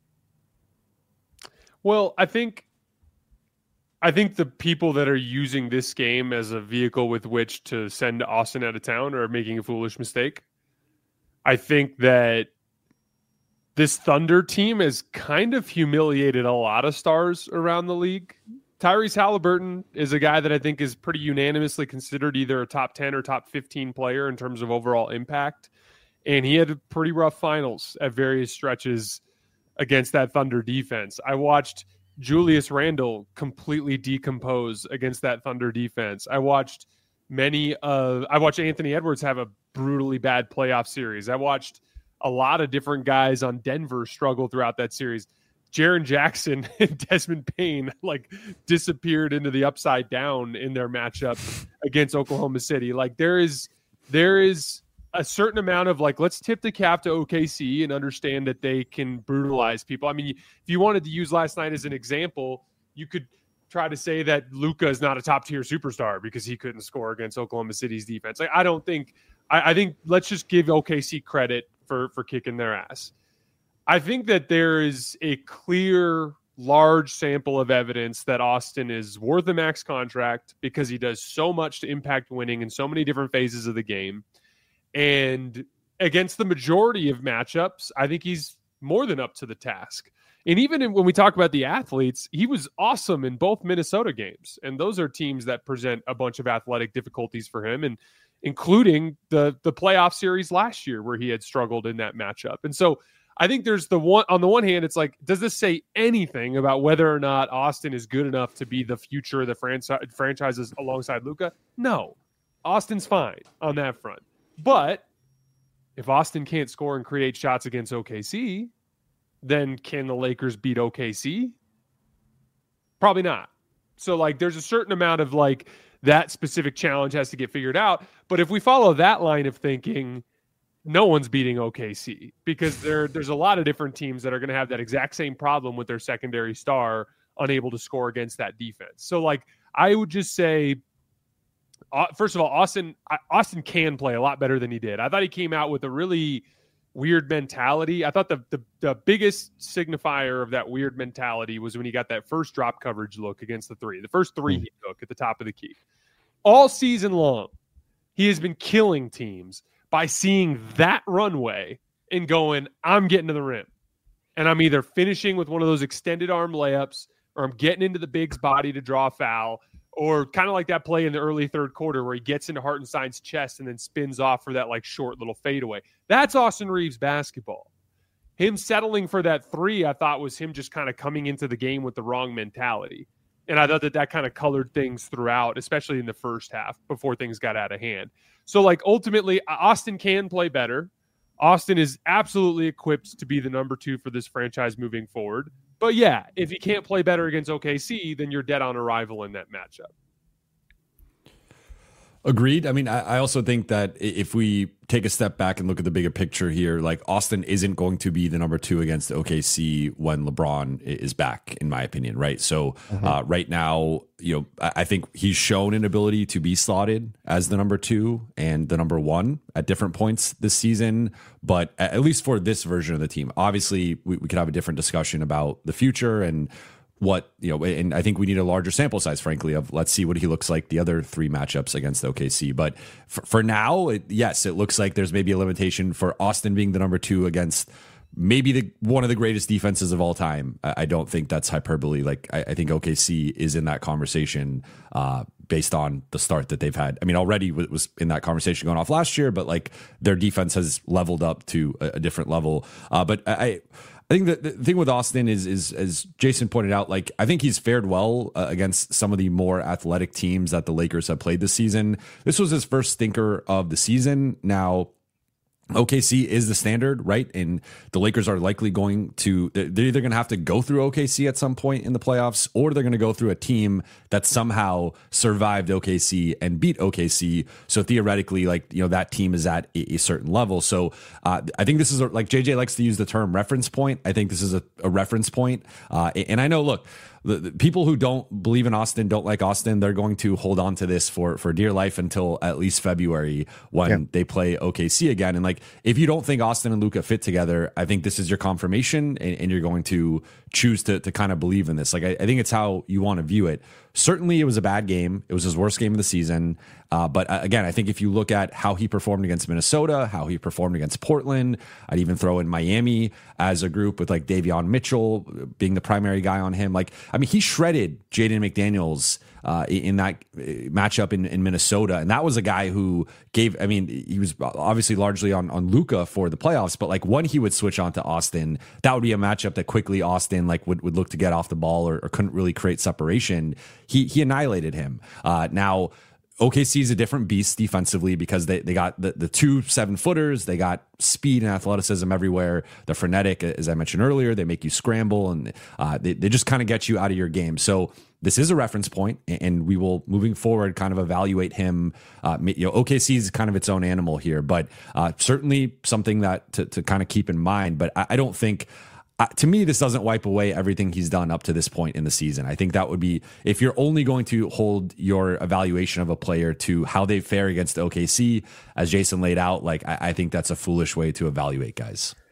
Well, I think I think the people that are using this game as a vehicle with which to send Austin out of town are making a foolish mistake. I think that this Thunder team has kind of humiliated a lot of stars around the league. Tyrese Halliburton is a guy that I think is pretty unanimously considered either a top ten or top fifteen player in terms of overall impact. And he had pretty rough finals at various stretches against that Thunder defense. I watched Julius Randle completely decompose against that Thunder defense. I watched many of, I watched Anthony Edwards have a brutally bad playoff series. I watched a lot of different guys on Denver struggle throughout that series. Jaren Jackson and Desmond Payne like disappeared into the upside down in their matchup against Oklahoma City. Like there is, there is, a certain amount of like, let's tip the cap to O K C and understand that they can brutalize people. I mean, if you wanted to use last night as an example, you could try to say that Luka is not a top tier superstar because he couldn't score against Oklahoma City's defense. Like, I don't think, I, I think let's just give O K C credit for, for kicking their ass. I think that there is a clear, large sample of evidence that Austin is worth a max contract because he does so much to impact winning in so many different phases of the game. And against the majority of matchups, I think he's more than up to the task. And even in, when we talk about the athletes, he was awesome in both Minnesota games. And those are teams that present a bunch of athletic difficulties for him, and including the, the playoff series last year where he had struggled in that matchup. And so I think there's the one, on the one hand, it's like, does this say anything about whether or not Austin is good enough to be the future of the franchise franchises alongside Luka? No, Austin's fine on that front. But if Austin can't score and create shots against O K C, then can the Lakers beat O K C? Probably not. So like, there's a certain amount of like that specific challenge has to get figured out. But if we follow that line of thinking, no one's beating O K C because there, there's a lot of different teams that are going to have that exact same problem with their secondary star unable to score against that defense. So, like, I would just say, uh, first of all, Austin Austin can play a lot better than he did. I thought he came out with a really weird mentality. I thought the, the, the biggest signifier of that weird mentality was when he got that first drop coverage look against the three, the first three he took at the top of the key. All season long, he has been killing teams by seeing that runway and going, I'm getting to the rim. And I'm either finishing with one of those extended arm layups, or I'm getting into the big's body to draw a foul, or kind of like that play in the early third quarter where he gets into Hartenstein's chest and then spins off for that like short little fadeaway. That's Austin Reeves basketball. Him settling for that three, I thought, was him just kind of coming into the game with the wrong mentality. And I thought that that kind of colored things throughout, especially in the first half before things got out of hand. So, like, ultimately, Austin can play better. Austin is absolutely equipped to be the number two for this franchise moving forward. But, yeah, if he can't play better against O K C, then you're dead on arrival in that matchup. Agreed. I mean, I, I also think that if we take a step back and look at the bigger picture here, like Austin isn't going to be the number two against O K C when LeBron is back, in my opinion, right? So mm-hmm. uh, right now, you know, I, I think he's shown an ability to be slotted as the number two and the number one at different points this season. But at least for this version of the team, obviously we, we could have a different discussion about the future and what, you know, and I think we need a larger sample size, frankly, of let's see what he looks like the other three matchups against O K C. But for, for now, it, yes, it looks like there's maybe a limitation for Austin being the number two against maybe the one of the greatest defenses of all time. I, I don't think that's hyperbole. Like, I, I think O K C is in that conversation uh, based on the start that they've had. I mean, already w- was in that conversation going off last year, but like their defense has leveled up to a, a different level. Uh, but I. I think that the thing with Austin is, is, as Jason pointed out, like I think he's fared well uh, against some of the more athletic teams that the Lakers have played this season. This was his first stinker of the season. Now, O K C is the standard, right? And the Lakers are likely going to, they're either going to have to go through O K C at some point in the playoffs, or they're going to go through a team that somehow survived O K C and beat O K C. So theoretically, like, you know, that team is at a, a certain level. So uh, I think this is a, like J J likes to use the term reference point. I think this is a, a reference point. Uh, and I know, look, The, the people who don't believe in Austin, don't like Austin, they're going to hold on to this for, for dear life until at least February when yeah. they play O K C again. And like, if you don't think Austin and Luka fit together, I think this is your confirmation, and, and you're going to choose to, to kind of believe in this. Like, I, I think it's how you want to view it. Certainly it was a bad game. It was his worst game of the season. Uh, but uh, again, I think if you look at how he performed against Minnesota, how he performed against Portland, I'd even throw in Miami as a group with like Davion Mitchell being the primary guy on him. Like, I mean, he shredded Jaden McDaniels uh, in that matchup in, in Minnesota. And that was a guy who gave, I mean, he was obviously largely on, on Luka for the playoffs, but like when he would switch on to Austin, that would be a matchup that quickly Austin like would, would look to get off the ball or, or couldn't really create separation. He, he annihilated him. Uh, now, O K C is a different beast defensively because they, they got the, the two seven footers. They got speed and athleticism everywhere. They're frenetic, as I mentioned earlier. They make you scramble, and uh, they, they just kind of get you out of your game. So this is a reference point, and we will, moving forward, kind of evaluate him. Uh, you know, O K C is kind of its own animal here, but uh, certainly something that to, to kind of keep in mind. But I, I don't think... Uh, to me, this doesn't wipe away everything he's done up to this point in the season. I think that would be, if you're only going to hold your evaluation of a player to how they fare against O K C, as Jason laid out, like I, I think that's a foolish way to evaluate guys.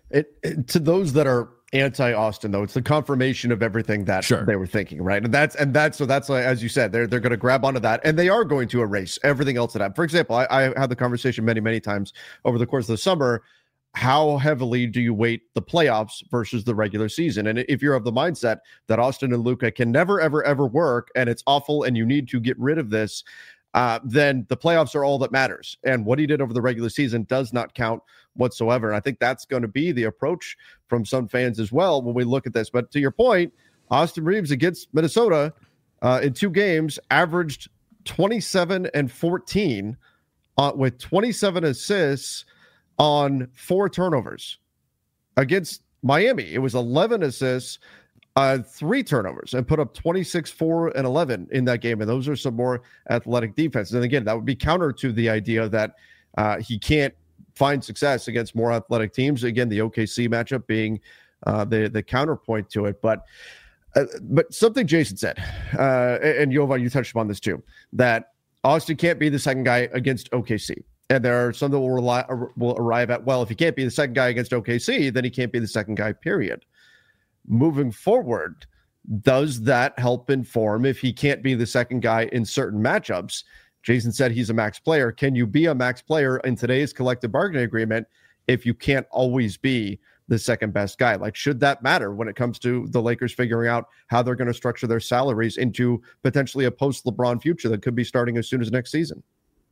It, it to those that are anti-Austin, though, it's the confirmation of everything that sure. they were thinking, right? And that's and that's so that's like, as you said, they're they're going to grab onto that, and they are going to erase everything else that happened. For example, I, I had the conversation many many times over the course of the summer. How heavily do you weight the playoffs versus the regular season? And if you're of the mindset that Austin and Luka can never ever ever work, and it's awful, and you need to get rid of this, uh, then the playoffs are all that matters. And what he did over the regular season does not count whatsoever. And I think that's going to be the approach from some fans as well when we look at this. But to your point, Austin Reaves against Minnesota uh, in two games averaged twenty-seven and fourteen uh, with twenty-seven assists on four turnovers. Against Miami, it was eleven assists, uh, three turnovers, and put up twenty-six, four, and eleven in that game. And those are some more athletic defenses. And again, that would be counter to the idea that uh, he can't find success against more athletic teams. Again, the O K C matchup being uh, the the counterpoint to it. But uh, but something Jason said, uh, and Jovan, you touched upon this too, that Austin can't be the second guy against O K C. And there are some that will, rely, will arrive at, well, if he can't be the second guy against O K C, then he can't be the second guy, period. Moving forward, does that help inform if he can't be the second guy in certain matchups? Jason said he's a max player. Can you be a max player in today's collective bargaining agreement if you can't always be the second best guy? Like, should that matter when it comes to the Lakers figuring out how they're going to structure their salaries into potentially a post-LeBron future that could be starting as soon as next season?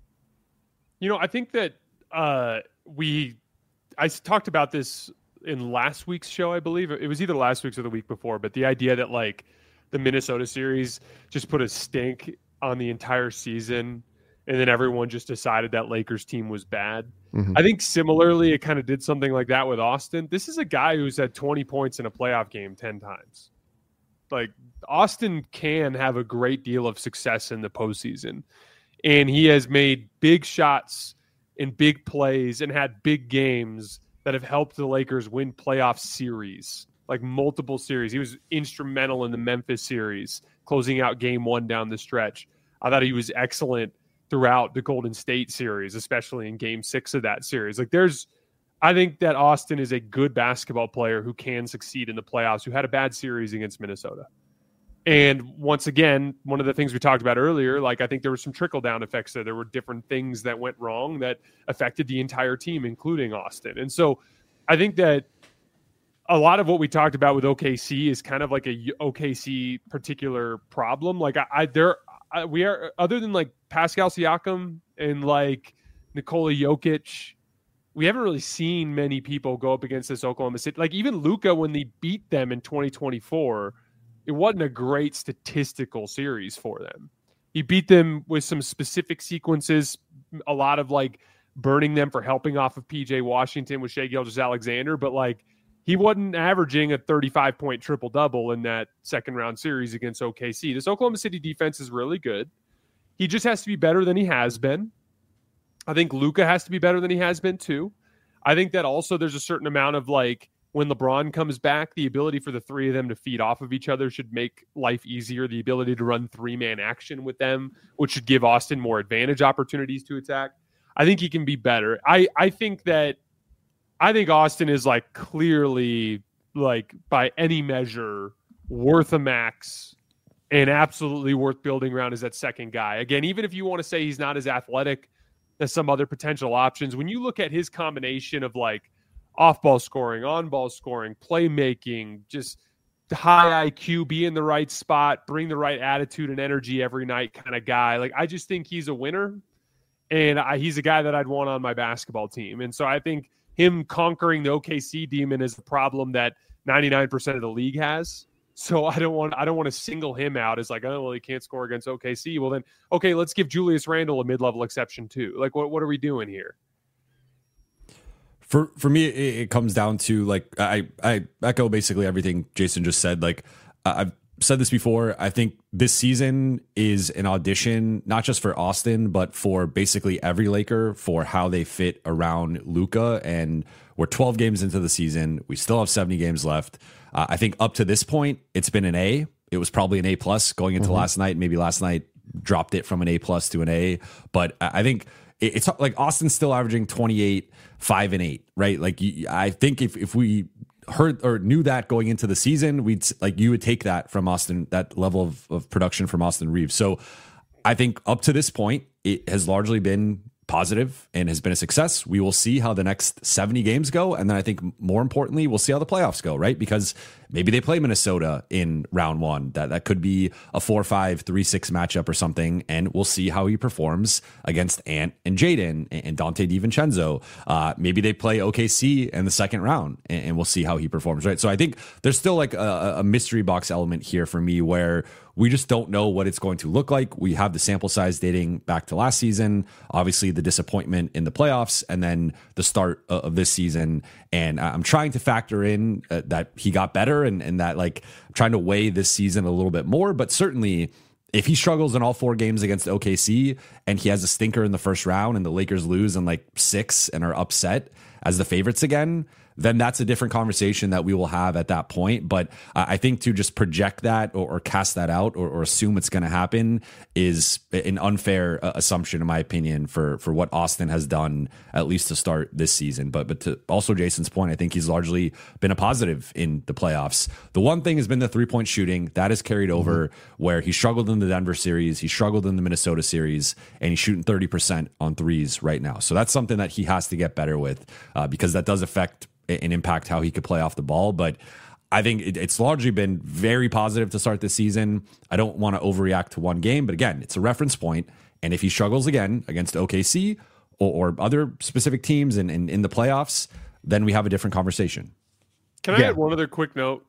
You know, I think that uh, we – I talked about this in last week's show, I believe. It was either last week's or the week before, but the idea that, like, the Minnesota series just put a stink on the entire season, and then everyone just decided that Lakers team was bad. Mm-hmm. I think similarly, it kind of did something like that with Austin. This is a guy who's had twenty points in a playoff game ten times. Like, Austin can have a great deal of success in the postseason, and he has made big shots and big plays and had big games that have helped the Lakers win playoff series, like multiple series. He was instrumental in the Memphis series, closing out game one down the stretch. I thought he was excellent throughout the Golden State series, especially in game six of that series. Like there's, I think that Austin is a good basketball player who can succeed in the playoffs, who had a bad series against Minnesota. And once again, one of the things we talked about earlier, like I think there were some trickle down effects there. There were different things that went wrong that affected the entire team, including Austin. And so I think that a lot of what we talked about with O K C is kind of like a O K C particular problem. Like I, I there, I, we are, other than like Pascal Siakam and like Nikola Jokic, we haven't really seen many people go up against this Oklahoma City. Like even Luka, when they beat them in twenty twenty-four, it wasn't a great statistical series for them. He beat them with some specific sequences, a lot of like burning them for helping off of P J Washington with Shai Gilgeous-Alexander, but like he wasn't averaging a thirty-five point triple double in that second round series against O K C. This Oklahoma City defense is really good. He just has to be better than he has been. I think Luka has to be better than he has been too. I think that also there's a certain amount of like, when LeBron comes back, the ability for the three of them to feed off of each other should make life easier. The ability to run three-man action with them, which should give Austin more advantage opportunities to attack. I think he can be better. I, I think that I think Austin is like clearly, like by any measure, worth a max and absolutely worth building around as that second guy. Again, even if you want to say he's not as athletic as some other potential options, when you look at his combination of like off-ball scoring, on-ball scoring, playmaking, just high I Q, be in the right spot, bring the right attitude and energy every night kind of guy. Like, I just think he's a winner, and I, he's a guy that I'd want on my basketball team. And so I think him conquering the O K C demon is a problem that ninety-nine percent of the league has. So I don't want I don't want to single him out as like, oh, well, he can't score against O K C. Well, then, okay, let's give Julius Randle a mid-level exception too. Like, what what are we doing here? For for me, it, it comes down to like I I echo basically everything Jason just said. Like I've said this before. I think this season is an audition, not just for Austin, but for basically every Laker for how they fit around Luka. And we're twelve games into the season. We still have seventy games left. Uh, I think up to this point, it's been an A. It was probably an A plus going into mm-hmm. last night. Maybe last night dropped it from an A plus to an A. But I think it, it's like Austin's still averaging twenty-eight, five and eight, right? Like I think if if we heard or knew that going into the season, we'd like you would take that from Austin, that level of, of production from Austin Reaves. So I think up to this point, it has largely been positive and has been a success. We will see how the next seventy games go. And then I think more importantly, we'll see how the playoffs go, right? Because maybe they play Minnesota in round one. That that could be a four five, three six matchup or something. And we'll see how he performs against Ant and Jaden and Dante DiVincenzo. Uh, maybe they play O K C in the second round and, and we'll see how he performs, right? So I think there's still like a, a mystery box element here for me where we just don't know what it's going to look like. We have the sample size dating back to last season, obviously the disappointment in the playoffs, and then the start of this season. And I'm trying to factor in uh, that he got better and, and that like I'm trying to weigh this season a little bit more. But certainly if he struggles in all four games against O K C and he has a stinker in the first round and the Lakers lose in like six and are upset as the favorites again, then that's a different conversation that we will have at that point. But uh, I think to just project that or, or cast that out or, or assume it's going to happen is an unfair uh, assumption, in my opinion, for for what Austin has done, at least to start this season. But but to also Jason's point, I think he's largely been a positive in the playoffs. The one thing has been the three-point shooting. That has carried over, mm-hmm. where he struggled in the Denver series, he struggled in the Minnesota series, and he's shooting thirty percent on threes right now. So that's something that he has to get better with uh, because that does affect and impact how he could play off the ball. But I think it, it's largely been very positive to start this season. I don't want to overreact to one game, but again, it's a reference point. And if he struggles again against O K C or, or other specific teams in, in, in the playoffs, then we have a different conversation. Can I yeah. add one other quick note?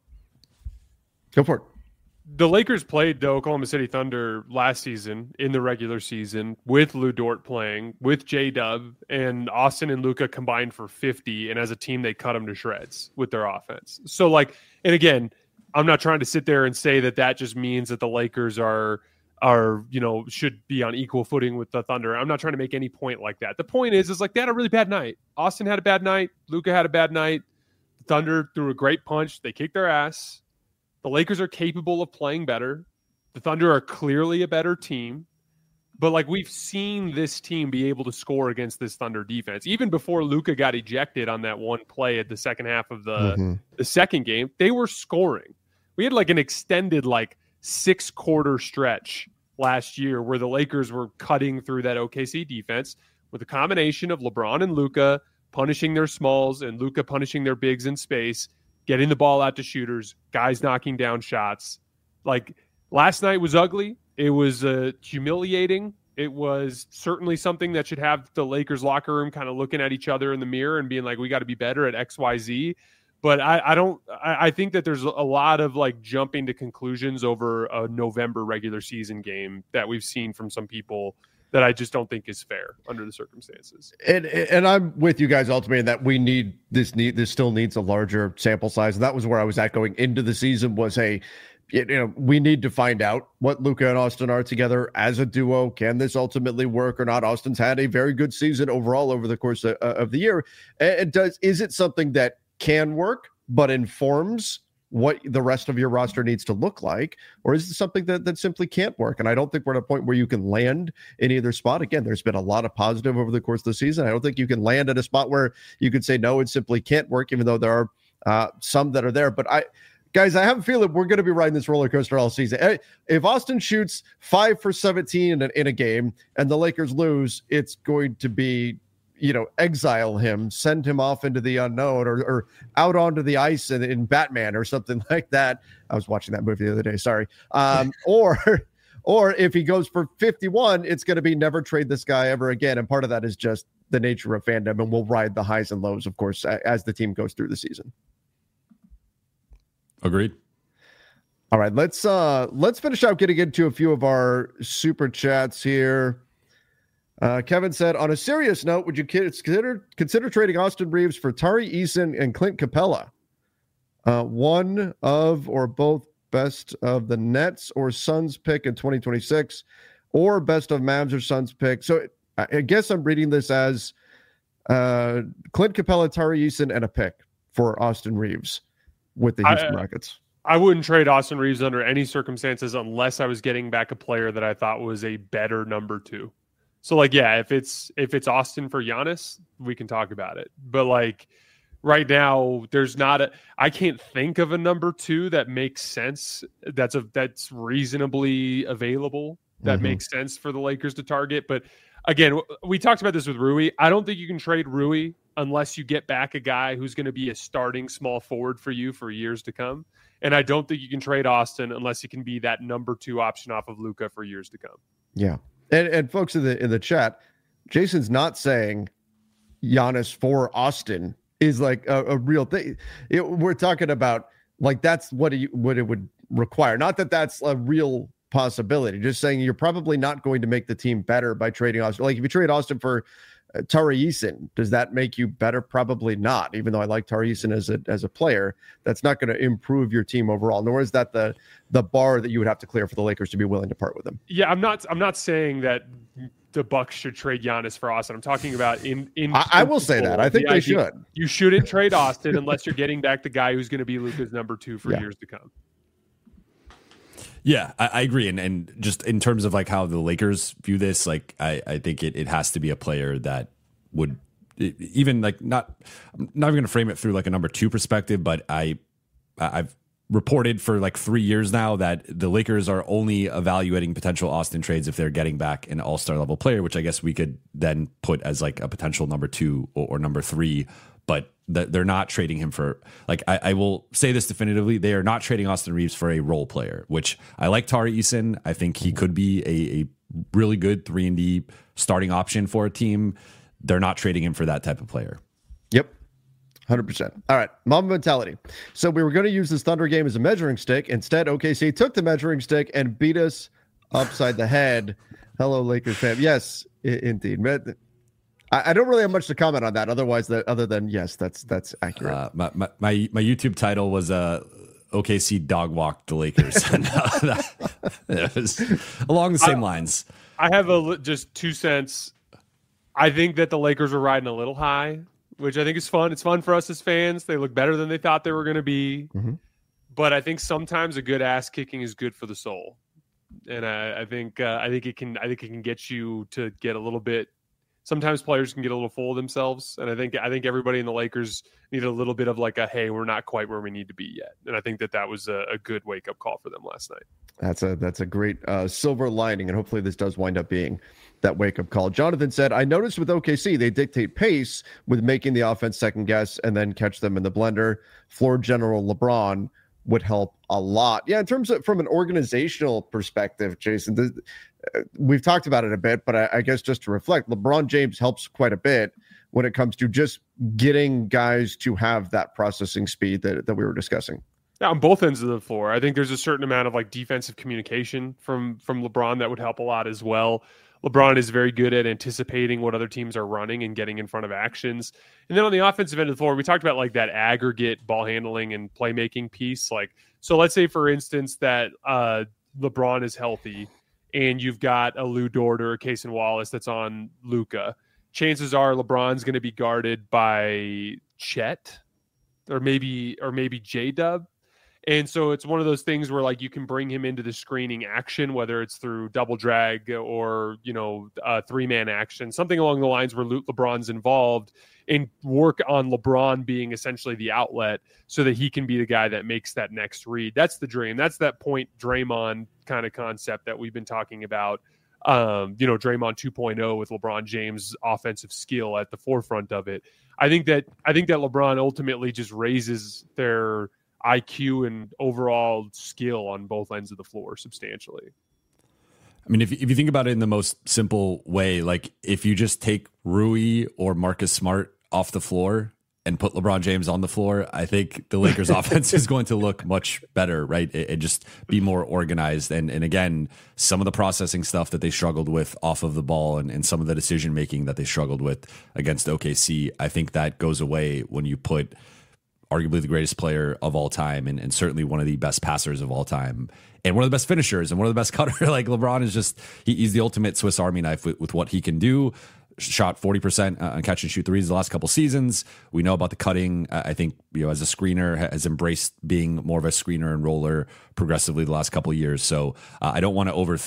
Go for it. The Lakers played the Oklahoma City Thunder last season in the regular season with Lou Dort playing, with J-Dub, and Austin and Luka combined for fifty, and as a team, they cut them to shreds with their offense. So, like, and again, I'm not trying to sit there and say that that just means that the Lakers are, are you know, should be on equal footing with the Thunder. I'm not trying to make any point like that. The point is, is like, they had a really bad night. Austin had a bad night. Luka had a bad night. The Thunder threw a great punch. They kicked their ass. The Lakers are capable of playing better. The Thunder are clearly a better team. But like we've seen this team be able to score against this Thunder defense. Even before Luka got ejected on that one play at the second half of the, mm-hmm. the second game, they were scoring. We had like an extended like six quarter stretch last year where the Lakers were cutting through that O K C defense with a combination of LeBron and Luka punishing their smalls and Luka punishing their bigs in space, getting the ball out to shooters, guys knocking down shots. Like last night was ugly. It was uh, humiliating. It was certainly something that should have the Lakers locker room kind of looking at each other in the mirror and being like, we got to be better at X, Y, Z. But I, I don't, I, I think that there's a lot of like jumping to conclusions over a November regular season game that we've seen from some people that I just don't think is fair under the circumstances. And and I'm with you guys ultimately in that we need this need this still needs a larger sample size. And that was where I was at going into the season was a you know, we need to find out what Luka and Austin are together as a duo. Can this ultimately work or not? Austin's had a very good season overall over the course of, of the year. And does is it something that can work but informs what the rest of your roster needs to look like, or is it something that, that simply can't work? And I don't think we're at a point where you can land in either spot. Again, there's been a lot of positive over the course of the season. I don't think you can land at a spot where you could say, no, it simply can't work, even though there are uh, some that are there. But I, guys, I have a feeling we're going to be riding this roller coaster all season. If Austin shoots five for seventeen in a, in a game and the Lakers lose, it's going to be, you know, exile him, send him off into the unknown or, or out onto the ice in, in Batman or something like that. I was watching that movie the other day. Sorry. Um, or, or if he goes for fifty-one, it's going to be never trade this guy ever again. And part of that is just the nature of fandom, and we'll ride the highs and lows, of course, as the team goes through the season. Agreed. All right, let's uh, let's finish out getting into a few of our super chats here. Uh, Kevin said, on a serious note, would you consider consider trading Austin Reaves for Tari Eason and Clint Capella? Uh, one of or both best of the Nets or Suns pick in twenty twenty-six, or best of Mavs or Suns pick. So I guess I'm reading this as uh, Clint Capella, Tari Eason, and a pick for Austin Reaves with the Houston I, Rockets. I wouldn't trade Austin Reaves under any circumstances unless I was getting back a player that I thought was a better number two. So like, yeah, if it's if it's Austin for Giannis, we can talk about it. But like right now, there's not a I can't think of a number two that makes sense. That's a that's reasonably available. That mm-hmm. makes sense for the Lakers to target. But again, we talked about this with Rui. I don't think you can trade Rui unless you get back a guy who's going to be a starting small forward for you for years to come. And I don't think you can trade Austin unless he can be that number two option off of Luka for years to come. Yeah. And and folks in the in the chat, Jason's not saying Giannis for Austin is like a, a real thing. It, we're talking about like that's what it, what it would require. Not that that's a real possibility. Just saying you're probably not going to make the team better by trading Austin. Like if you trade Austin for uh, Tari Eason, does that make you better? Probably not. Even though I like Tari Eason as a as a player, that's not going to improve your team overall. Nor is that the the bar that you would have to clear for the Lakers to be willing to part with him. Yeah, I'm not. I'm not saying that the Bucks should trade Giannis for Austin. I'm talking about in in. I, I will say that. I think the they idea, should. You shouldn't trade Austin unless you're getting back the guy who's going to be Luka's number two for yeah. years to come. Yeah, I, I agree. And and just in terms of like how the Lakers view this, like I, I think it, it has to be a player that would even like not, I'm not even going to frame it through like a number two perspective, but I, I've reported for like three years now that the Lakers are only evaluating potential Austin trades if they're getting back an all-star level player, which I guess we could then put as like a potential number two or, or number three, but that they're not trading him for like, I, I will say this definitively. They are not trading Austin Reeves for a role player, which I like Tari Eason. I think he could be a, a really good three and D starting option for a team. They're not trading him for that type of player. Yep. one hundred percent. All right. Mamba mentality. So we were going to use this Thunder game as a measuring stick. Instead, O K C took the measuring stick and beat us upside the head. Hello, Lakers fan. Yes, I- indeed. I don't really have much to comment on that. Otherwise, that other than yes, that's that's accurate. Uh, my, my my YouTube title was uh, O K C dog walked the Lakers. It was along the same I, lines. I have a just two cents. I think that the Lakers are riding a little high, which I think is fun. It's fun for us as fans. They look better than they thought they were going to be. Mm-hmm. But I think sometimes a good ass kicking is good for the soul, and I, I think uh, I think it can I think it can get you to get a little bit. Sometimes players can get a little full of themselves, and I think I think everybody in the Lakers need a little bit of like a hey, we're not quite where we need to be yet, and I think that that was a, a good wake up call for them last night. That's a that's a great uh, silver lining, and hopefully this does wind up being that wake up call. Jonathan said, "I noticed with O K C they dictate pace with making the offense second guess and then catch them in the blender. Floor general LeBron would help a lot." Yeah, in terms of from an organizational perspective, Jason. The, We've talked about it a bit, but I, I guess just to reflect, LeBron James helps quite a bit when it comes to just getting guys to have that processing speed that, that we were discussing. Yeah, on both ends of the floor. I think there's a certain amount of like defensive communication from from LeBron that would help a lot as well. LeBron is very good at anticipating what other teams are running and getting in front of actions. And then on the offensive end of the floor, we talked about like that aggregate ball handling and playmaking piece. Like, so let's say, for instance, that uh, LeBron is healthy and you've got a Lou Dort or a Cason Wallace that's on Luka. Chances are LeBron's going to be guarded by Chet or maybe or maybe J-Dub. And so it's one of those things where like you can bring him into the screening action, whether it's through double drag or, you know, uh, three-man action, something along the lines where Le- LeBron's involved, and work on LeBron being essentially the outlet so that he can be the guy that makes that next read. That's the dream. That's that point Draymond kind of concept that we've been talking about. Um, you know, Draymond two point oh with LeBron James' offensive skill at the forefront of it. I think that I think that LeBron ultimately just raises their I Q and overall skill on both ends of the floor substantially. I mean, if if you think about it in the most simple way, like if you just take Rui or Marcus Smart off the floor and put LeBron James on the floor, I think the Lakers offense is going to look much better, right? It, it just be more organized. And and again, some of the processing stuff that they struggled with off of the ball and, and some of the decision making that they struggled with against O K C, I think that goes away when you put arguably the greatest player of all time and, and certainly one of the best passers of all time and one of the best finishers and one of the best cutter. Like LeBron is just, he, he's the ultimate Swiss Army knife with, with what he can do. Shot forty percent on catch and shoot threes the last couple seasons. We know about the cutting. I think, you know, as a screener has embraced being more of a screener and roller progressively the last couple of years. So uh, I don't want to overthink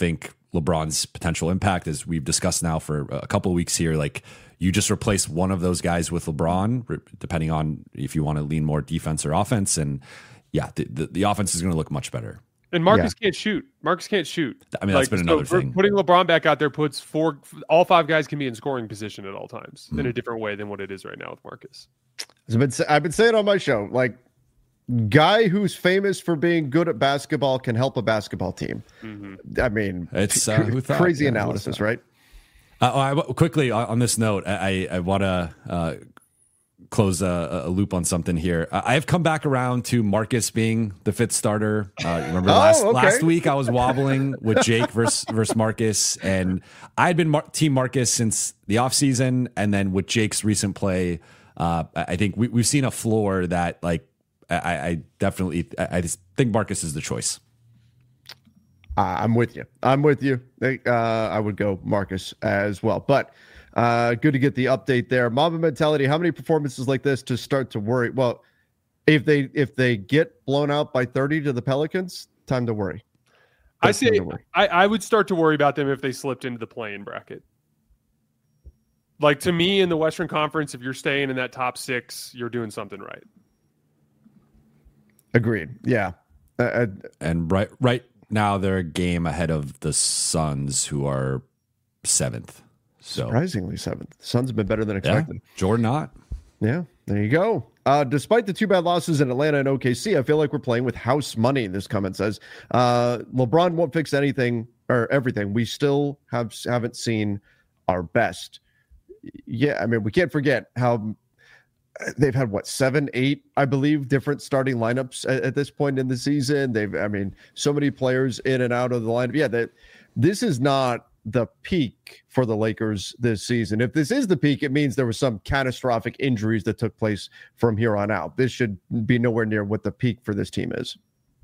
LeBron's potential impact, as we've discussed now for a couple of weeks here. Like, you just replace one of those guys with LeBron, depending on if you want to lean more defense or offense. And yeah, the, the, the offense is going to look much better. And Marcus yeah. can't shoot. Marcus can't shoot. I mean, that's like, been another so thing. Putting LeBron back out there puts four, all five guys can be in scoring position at all times mm. in a different way than what it is right now with Marcus. I've been, I've been saying on my show, like, guy who's famous for being good at basketball can help a basketball team. Mm-hmm. I mean, it's uh, who thought, crazy yeah, analysis, right? Uh, I, quickly on this note, I, I want to uh, close a, a loop on something here. I have come back around to Marcus being the fifth starter. Uh, remember oh, last okay. last week I was wobbling with Jake versus versus Marcus, and I had been Mar- Team Marcus since the offseason, and then with Jake's recent play, uh, I think we, we've seen a floor that, like, I, I definitely I just think Marcus is the choice. Uh, I'm with you. I'm with you. Uh, I would go Marcus as well. But uh, good to get the update there. Mamba mentality. How many performances like this to start to worry? Well, if they if they get blown out by thirty to the Pelicans, time to worry. That's I say worry. I, I would start to worry about them if they slipped into the play-in bracket. Like, to me, in the Western Conference, if you're staying in that top six, you're doing something right. Agreed. Yeah. Uh, and right right now they're a game ahead of the Suns, who are seventh. So surprisingly seventh. The Suns have been better than expected. Yeah, Jordan not. Yeah, there you go. Uh, despite the two bad losses in Atlanta and O K C, I feel like we're playing with house money. This comment says uh, LeBron won't fix anything or everything. We still have haven't seen our best. Yeah, I mean, we can't forget how they've had what seven, eight, I believe, different starting lineups at, at this point in the season. They've, I mean, so many players in and out of the lineup. Yeah, that this is not the peak for the Lakers this season. If this is the peak, it means there were some catastrophic injuries that took place from here on out. This should be nowhere near what the peak for this team is.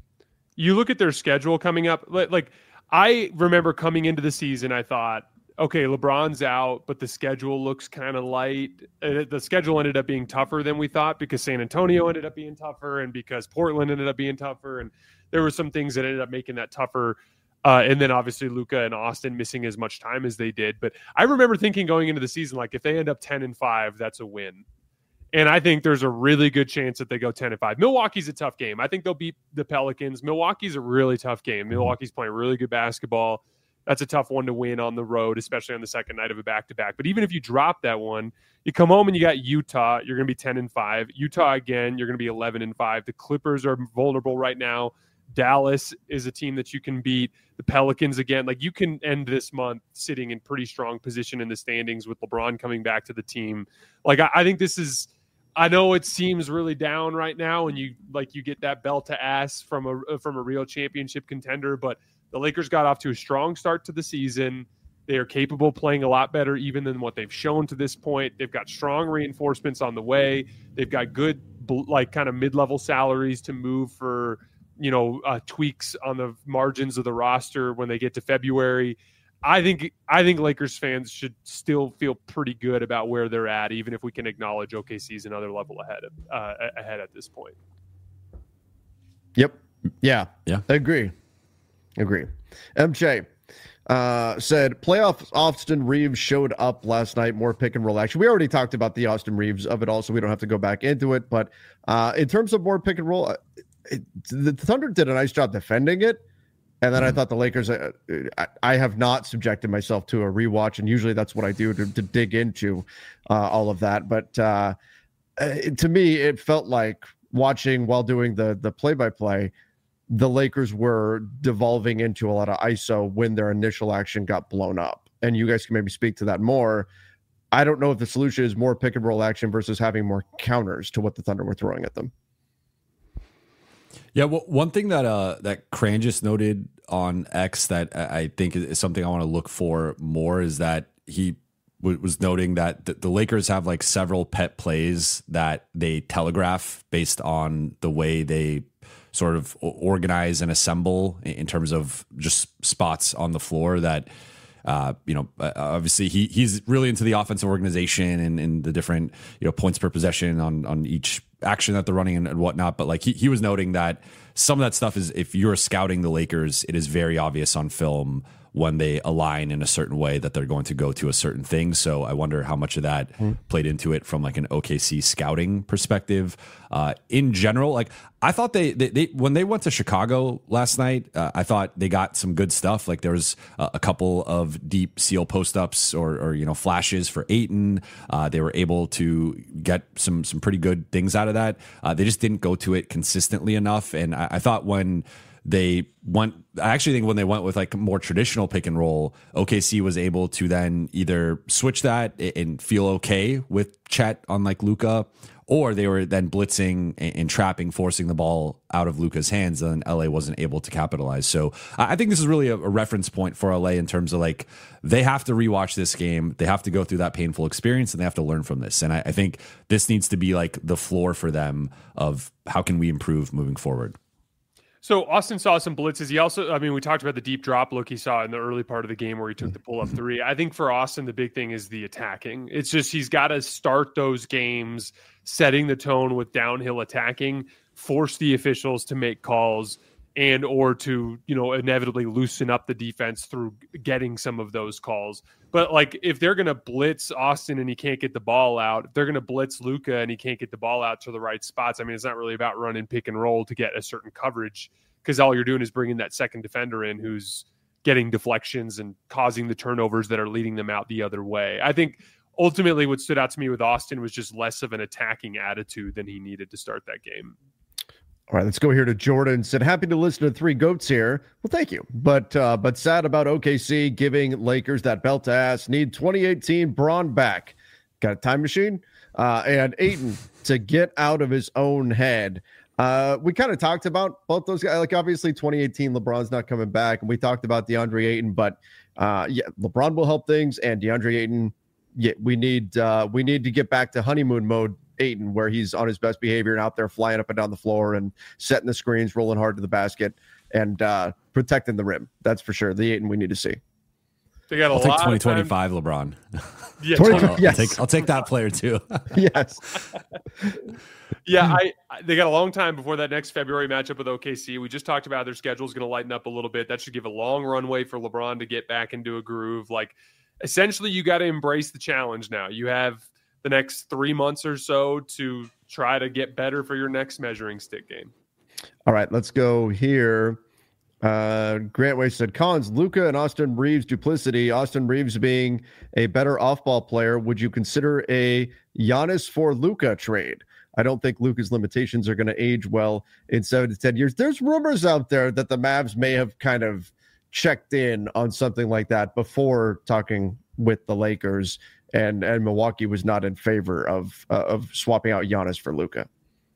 You look at their schedule coming up. Like, I remember coming into the season, I thought, okay, LeBron's out, but the schedule looks kind of light. The schedule ended up being tougher than we thought because San Antonio ended up being tougher and because Portland ended up being tougher. And there were some things that ended up making that tougher. Uh, and then obviously Luka and Austin missing as much time as they did. But I remember thinking going into the season, like, if they end up ten and five, that's a win. And I think there's a really good chance that they go ten and five. Milwaukee's a tough game. I think they'll beat the Pelicans. Milwaukee's a really tough game. Milwaukee's playing really good basketball. That's a tough one to win on the road, especially on the second night of a back-to-back. But even if you drop that one, you come home and you got Utah, you're going to be ten and five. Utah again, you're going to be eleven and five. The Clippers are vulnerable right now. Dallas is a team that you can beat. The Pelicans again, like, you can end this month sitting in pretty strong position in the standings with LeBron coming back to the team. Like, I, I think this is, I know it seems really down right now, and you like you get that belt to ass from a from a real championship contender, but the Lakers got off to a strong start to the season. They are capable of playing a lot better even than what they've shown to this point. They've got strong reinforcements on the way. They've got good, like, kind of mid-level salaries to move for, you know, uh, tweaks on the margins of the roster when they get to February. I think I think Lakers fans should still feel pretty good about where they're at, even if we can acknowledge O K C's another level ahead of, uh, ahead at this point. Yep. Yeah. Yeah. I agree. Agree. M J uh, said, playoff Austin Reeves showed up last night, more pick and roll action. We already talked about the Austin Reeves of it all, so we don't have to go back into it. But uh, in terms of more pick and roll, it, the Thunder did a nice job defending it. And then mm-hmm. I thought the Lakers, uh, I, I have not subjected myself to a rewatch, and usually that's what I do to, to dig into uh, all of that. But uh, it, to me, it felt like watching while doing the the play-by-play, the Lakers were devolving into a lot of I S O when their initial action got blown up. And you guys can maybe speak to that more. I don't know if the solution is more pick and roll action versus having more counters to what the Thunder were throwing at them. Yeah, well, one thing that uh, that Cran just noted on X that I think is something I want to look for more is that he w- was noting that the, the Lakers have like several pet plays that they telegraph based on the way they sort of organize and assemble in terms of just spots on the floor that, uh, you know, obviously he he's really into the offensive organization and, and the different, you know, points per possession on, on each action that they're running and, and whatnot. But like he, he was noting that some of that stuff is, if you're scouting the Lakers, it is very obvious on film when they align in a certain way that they're going to go to a certain thing. So I wonder how much of that mm-hmm. played into it from like an O K C scouting perspective. Uh, in general, like I thought they, they, they when they went to Chicago last night, uh, I thought they got some good stuff. Like there was a, a couple of deep seal post ups or, or, you know, flashes for Ayton. Uh, they were able to get some, some pretty good things out of that. Uh, they just didn't go to it consistently enough. And I, I thought when they went, I actually think when they went with like more traditional pick and roll, O K C was able to then either switch that and feel okay with Chet on like Luka, or they were then blitzing and trapping, forcing the ball out of Luka's hands, and L A wasn't able to capitalize. So I think this is really a reference point for L A in terms of like, they have to rewatch this game. They have to go through that painful experience and they have to learn from this. And I, I think this needs to be like the floor for them of how can we improve moving forward. So Austin saw some blitzes. He also, I mean, we talked about the deep drop look he saw in the early part of the game where he took the pull up three. I think for Austin, the big thing is the attacking. It's just, he's got to start those games setting the tone with downhill attacking, force the officials to make calls and, or to, you know, inevitably loosen up the defense through getting some of those calls. But like, if they're going to blitz Austin and he can't get the ball out, if they're going to blitz Luka and he can't get the ball out to the right spots, I mean, it's not really about running pick and roll to get a certain coverage, because all you're doing is bringing that second defender in who's getting deflections and causing the turnovers that are leading them out the other way. I think ultimately what stood out to me with Austin was just less of an attacking attitude than he needed to start that game. All right, let's go here to Jordan. Said, happy to listen to Three Goats here. Well, thank you. But uh, but sad about O K C giving Lakers that belt to ass. Need twenty eighteen Braun back. Got a time machine? Uh, and Ayton to get out of his own head. Uh, we kind of talked about both those guys. Like, obviously, twenty eighteen, LeBron's not coming back. And we talked about DeAndre Ayton. But, uh, yeah, LeBron will help things. And DeAndre Ayton, yeah, we need uh, we need to get back to honeymoon mode Ayton, where he's on his best behavior and out there flying up and down the floor and setting the screens, rolling hard to the basket, and uh, protecting the rim. That's for sure. The Ayton we need to see. They got a I'll lot take twenty twenty-five LeBron. Yeah, I'll, yes. I'll, take, I'll take that player too. Yes. Yeah, I, I they got a long time before that next February matchup with O K C. We just talked about their schedule is going to lighten up a little bit. That should give a long runway for LeBron to get back into a groove. Like, essentially, you got to embrace the challenge now. You have the next three months or so to try to get better for your next measuring stick game. All right, let's go here. Uh, Grant Way said, Collins, Luka and Austin Reeves duplicity. Austin Reeves being a better off-ball player. Would you consider a Giannis for Luka trade? I don't think Luka's limitations are going to age well in seven to ten years. There's rumors out there that the Mavs may have kind of checked in on something like that before talking with the Lakers, and and Milwaukee was not in favor of uh, of swapping out Giannis for Luka.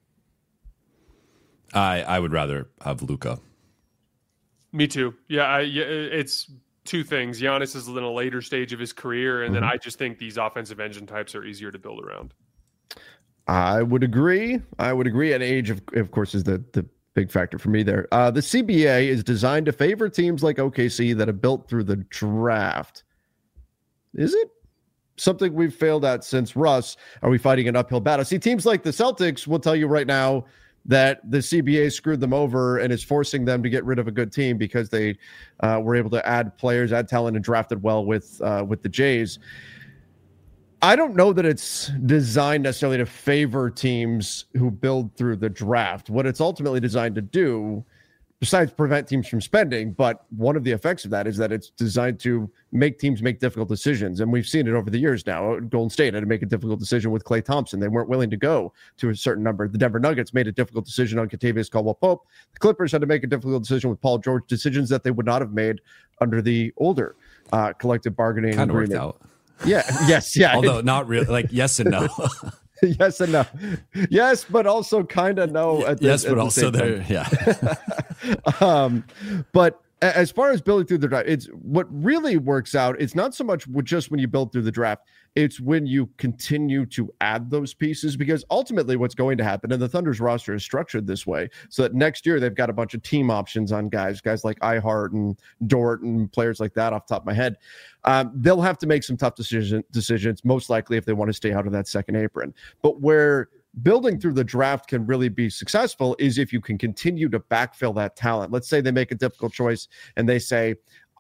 I I would rather have Luka. Me too. Yeah, I, yeah, it's two things. Giannis is in a later stage of his career, and mm-hmm. then I just think these offensive engine types are easier to build around. I would agree. I would agree. And age, of, of course, is the, the big factor for me there. Uh, the C B A is designed to favor teams like O K C that have built through the draft. Is it? Something we've failed at since Russ. Are we fighting an uphill battle? See, teams like the Celtics will tell you right now that the C B A screwed them over and is forcing them to get rid of a good team because they uh, were able to add players, add talent, and drafted well with uh, with the Jays. I don't know that it's designed necessarily to favor teams who build through the draft. What it's ultimately designed to do, besides prevent teams from spending, but one of the effects of that is that it's designed to make teams make difficult decisions. And we've seen it over the years now. Golden State had to make a difficult decision with Klay Thompson. They weren't willing to go to a certain number. The Denver Nuggets made a difficult decision on Kentavious Caldwell-Pope. The Clippers had to make a difficult decision with Paul George, decisions that they would not have made under the older uh, collective bargaining kind of agreement. Worked out. Yeah. Yes. Yeah. Although not really, like yes and no. Yes and no. Yes, but also kind of no. At the, yes, at but the also there. Yeah. um, but as far as building through the draft, it's what really works out. It's not so much just when you build through the draft. It's when you continue to add those pieces, because ultimately what's going to happen, and the Thunder's roster is structured this way, so that next year they've got a bunch of team options on guys, guys like iHeart and Dort and players like that off the top of my head. Um, they'll have to make some tough decision, decisions, most likely if they want to stay out of that second apron. But where building through the draft can really be successful is if you can continue to backfill that talent. Let's say they make a difficult choice and they say,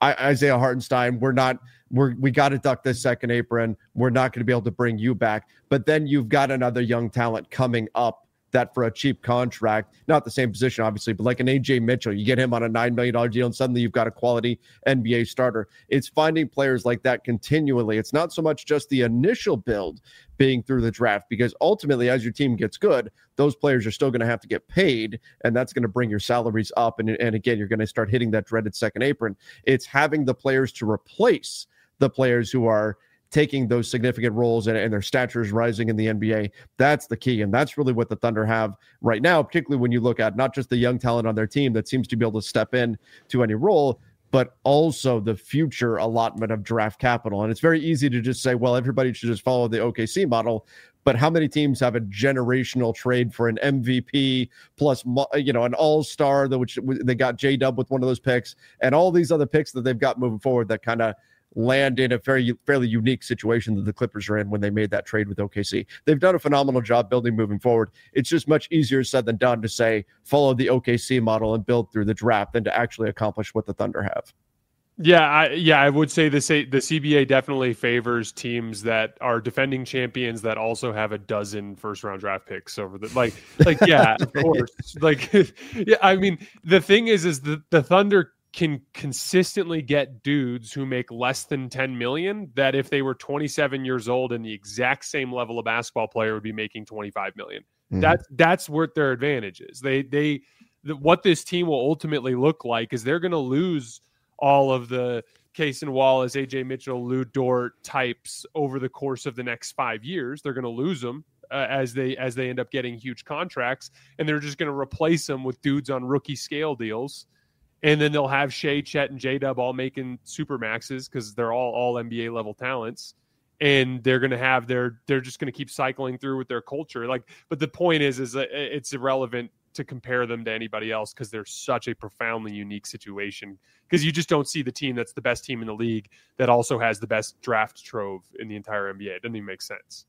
I, Isaiah Hartenstein, we're not, we're, we got to duck this second apron. We're not going to be able to bring you back. But then you've got another young talent coming up that for a cheap contract, not the same position, obviously, but like an A J Mitchell, you get him on a nine million dollars deal and suddenly you've got a quality N B A starter. It's finding players like that continually. It's not so much just the initial build being through the draft, because ultimately as your team gets good, those players are still going to have to get paid, and that's going to bring your salaries up. And, and again, you're going to start hitting that dreaded second apron. It's having the players to replace the players who are taking those significant roles and, and their stature is rising in the N B A. That's the key. And that's really what the Thunder have right now, particularly when you look at not just the young talent on their team that seems to be able to step in to any role, but also the future allotment of draft capital. And it's very easy to just say, well, everybody should just follow the O K C model. But how many teams have a generational trade for an M V P plus, you know, an all-star, that which they got J-Dub with one of those picks, and all these other picks that they've got moving forward that kind of land in a very fairly unique situation that the Clippers are in when they made that trade with O K C. They've done a phenomenal job building moving forward. It's just much easier said than done to say follow the O K C model and build through the draft than to actually accomplish what the Thunder have. Yeah, I, yeah, I would say the the C B A definitely favors teams that are defending champions that also have a dozen first round draft picks over the like like yeah, of course. Like yeah, I mean the thing is is the, the Thunder can consistently get dudes who make less than ten million that if they were twenty-seven years old and the exact same level of basketball player would be making twenty-five million. Mm-hmm. That's that's what their advantage is. They they the, what this team will ultimately look like is they're going to lose all of the Case and Wallace, A J Mitchell, Lou Dort types over the course of the next five years. They're going to lose them uh, as they as they end up getting huge contracts, and they're just going to replace them with dudes on rookie scale deals. And then they'll have Shea, Chet, and J-Dub all making super maxes because they're all all N B A level talents. And they're going to have their they're just going to keep cycling through with their culture. Like, but the point is, is that it's irrelevant to compare them to anybody else because they're such a profoundly unique situation. Because you just don't see the team that's the best team in the league that also has the best draft trove in the entire N B A. It doesn't even make sense.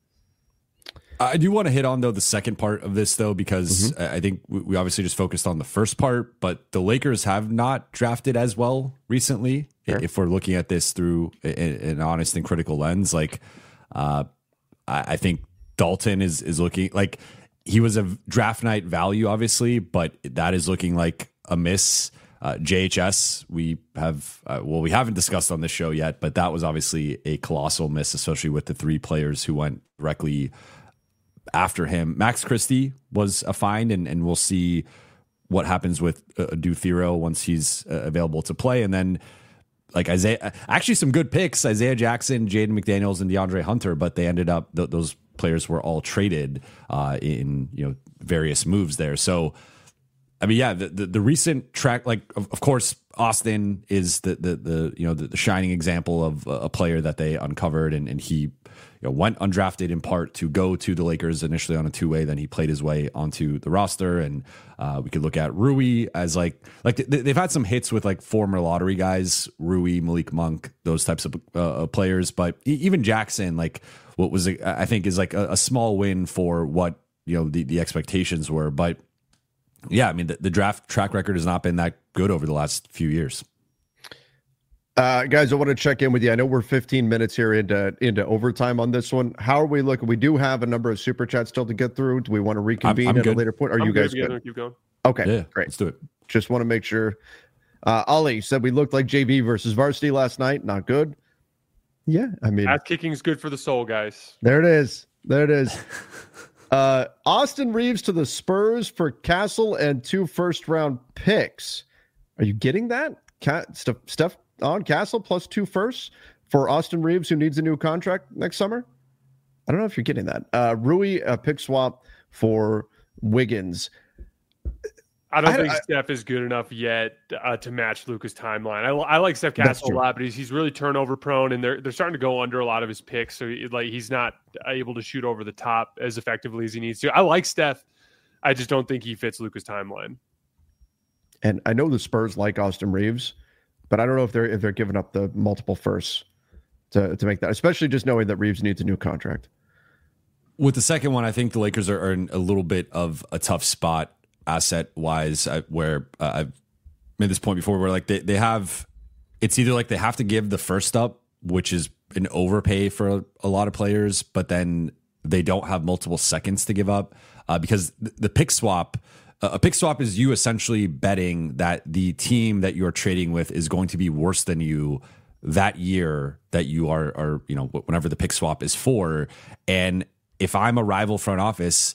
I do want to hit on, though, the second part of this, though, because mm-hmm. I think we obviously just focused on the first part, but the Lakers have not drafted as well recently. Sure. If we're looking at this through an honest and critical lens, like uh, I think Dalton is is looking like he was a draft night value, obviously, but that is looking like a miss. Uh, J H S, we have, uh, well, we haven't discussed on this show yet, but that was obviously a colossal miss, especially with the three players who went directly after him. Max Christie was a find, and, and we'll see what happens with uh, Duthero once he's uh, available to play. And then, like Isaiah, actually some good picks, Isaiah Jackson, Jaden McDaniels, and DeAndre Hunter, but they ended up, th- those players were all traded uh, in, you know, various moves there. So, I mean, yeah, the, the, the recent track, like, of, of course, Austin is the, the, the you know, the, the shining example of a player that they uncovered, and, and he, you know, went undrafted in part to go to the Lakers initially on a two-way, then he played his way onto the roster. And uh, we could look at Rui as like, like they, they've had some hits with like former lottery guys, Rui, Malik Monk, those types of uh, players. But even Jackson, like what was, I think is like a, a small win for what, you know, the, the expectations were. But yeah, I mean, the, the draft track record has not been that good over the last few years. Uh, guys, I want to check in with you. I know we're fifteen minutes here into into overtime on this one. How are we looking? We do have a number of super chats still to get through. Do we want to reconvene I'm, I'm at good. a later point? Are I'm you guys good? good? Keep going. Okay, yeah, great. Let's do it. Just want to make sure. Uh, Ali said we looked like J V versus varsity last night. Not good. Yeah, I mean, ass kicking is good for the soul, guys. There it is. There it is. uh, Austin Reeves to the Spurs for Castle and two first round picks. Are you getting that? Cat stuff stuff. On Castle plus two firsts for Austin Reeves, who needs a new contract next summer. I don't know if you're getting that. Uh, Rui, a pick swap for Wiggins. I don't I, think I, Steph is good enough yet uh, to match Luka's timeline. I, I like Steph Castle a lot, but he's, he's really turnover prone, and they're they're starting to go under a lot of his picks. So he, like he's not able to shoot over the top as effectively as he needs to. I like Steph. I just don't think he fits Luka's timeline. And I know the Spurs like Austin Reeves, but I don't know if they're if they're giving up the multiple firsts to, to make that, especially just knowing that Reeves needs a new contract. With the second one, I think the Lakers are, are in a little bit of a tough spot asset wise, where uh, I've made this point before, where like they, they have it's either like they have to give the first up, which is an overpay for a, a lot of players, but then they don't have multiple seconds to give up uh, because the, the pick swap, uh, a pick swap is you essentially betting that the team that you're trading with is going to be worse than you that year that you are, are, you know, whenever the pick swap is for. And if I'm a rival front office,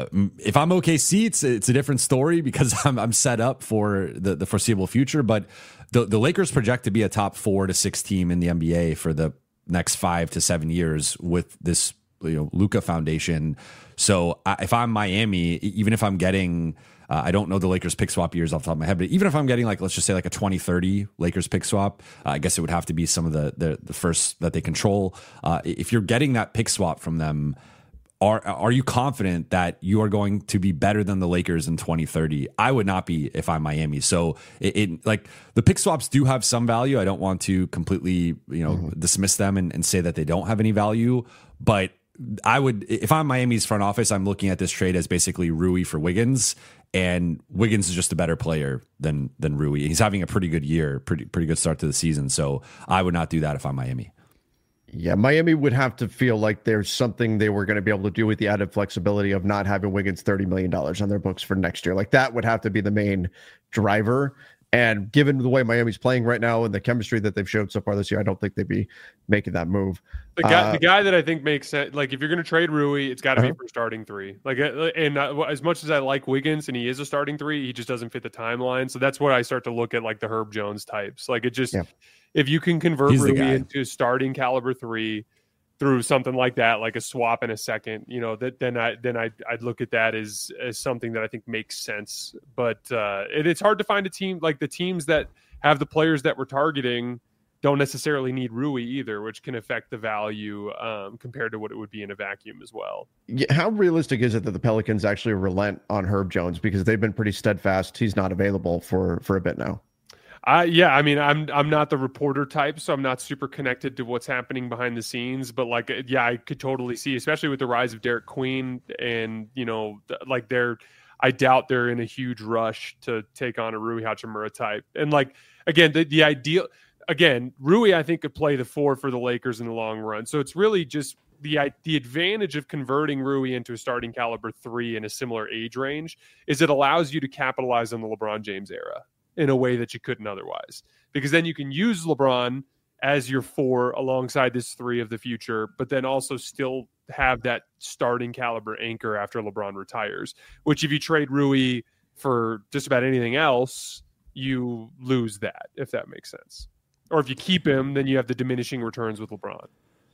if I'm O K C, it's it's a different story because I'm I'm set up for the, the foreseeable future. But the the Lakers project to be a top four to six team in the N B A for the next five to seven years with this, you know, Luka foundation. So I, if I'm Miami, even if I'm getting, uh, I don't know the Lakers pick swap years off the top of my head, but even if I'm getting like, let's just say like a twenty thirty Lakers pick swap, uh, I guess it would have to be some of the the, the first that they control. Uh, if you're getting that pick swap from them, Are are you confident that you are going to be better than the Lakers in twenty thirty? I would not be if I'm Miami. So it, it like the pick swaps do have some value. I don't want to completely, you know, mm-hmm. dismiss them and, and say that they don't have any value. But I would, if I'm Miami's front office, I'm looking at this trade as basically Rui for Wiggins, and Wiggins is just a better player than than Rui. He's having a pretty good year, pretty pretty good start to the season. So I would not do that if I'm Miami. Yeah, Miami would have to feel like there's something they were going to be able to do with the added flexibility of not having Wiggins thirty million dollars on their books for next year. Like that would have to be the main driver. And given the way Miami's playing right now and the chemistry that they've showed so far this year, I don't think they'd be making that move. The guy, uh, the guy that I think makes sense, like if you're going to trade Rui, it's got to uh-huh. be for starting three. Like, and uh, as much as I like Wiggins and he is a starting three, he just doesn't fit the timeline. So that's what I start to look at, like the Herb Jones types. Like it just, yeah. if you can convert He's Rui into starting caliber three through something like that, like a swap in a second, you know, that then I then I I'd look at that as as something that I think makes sense. But uh, it, it's hard to find a team like the teams that have the players that we're targeting don't necessarily need Rui either, which can affect the value um, compared to what it would be in a vacuum as well. Yeah, how realistic is it that the Pelicans actually relent on Herb Jones, because they've been pretty steadfast he's not available for for a bit now? Uh, yeah, I mean, I'm I'm not the reporter type, so I'm not super connected to what's happening behind the scenes. But like, yeah, I could totally see, especially with the rise of Derek Queen, and you know, like they're, I doubt they're in a huge rush to take on a Rui Hachimura type. And like, again, the the ideal, again, Rui I think could play the four for the Lakers in the long run. So it's really just the the advantage of converting Rui into a starting caliber three in a similar age range is it allows you to capitalize on the LeBron James era in a way that you couldn't otherwise, because then you can use LeBron as your four alongside this three of the future, but then also still have that starting caliber anchor after LeBron retires, which if you trade Rui for just about anything else, you lose that, if that makes sense. Or if you keep him, then you have the diminishing returns with LeBron.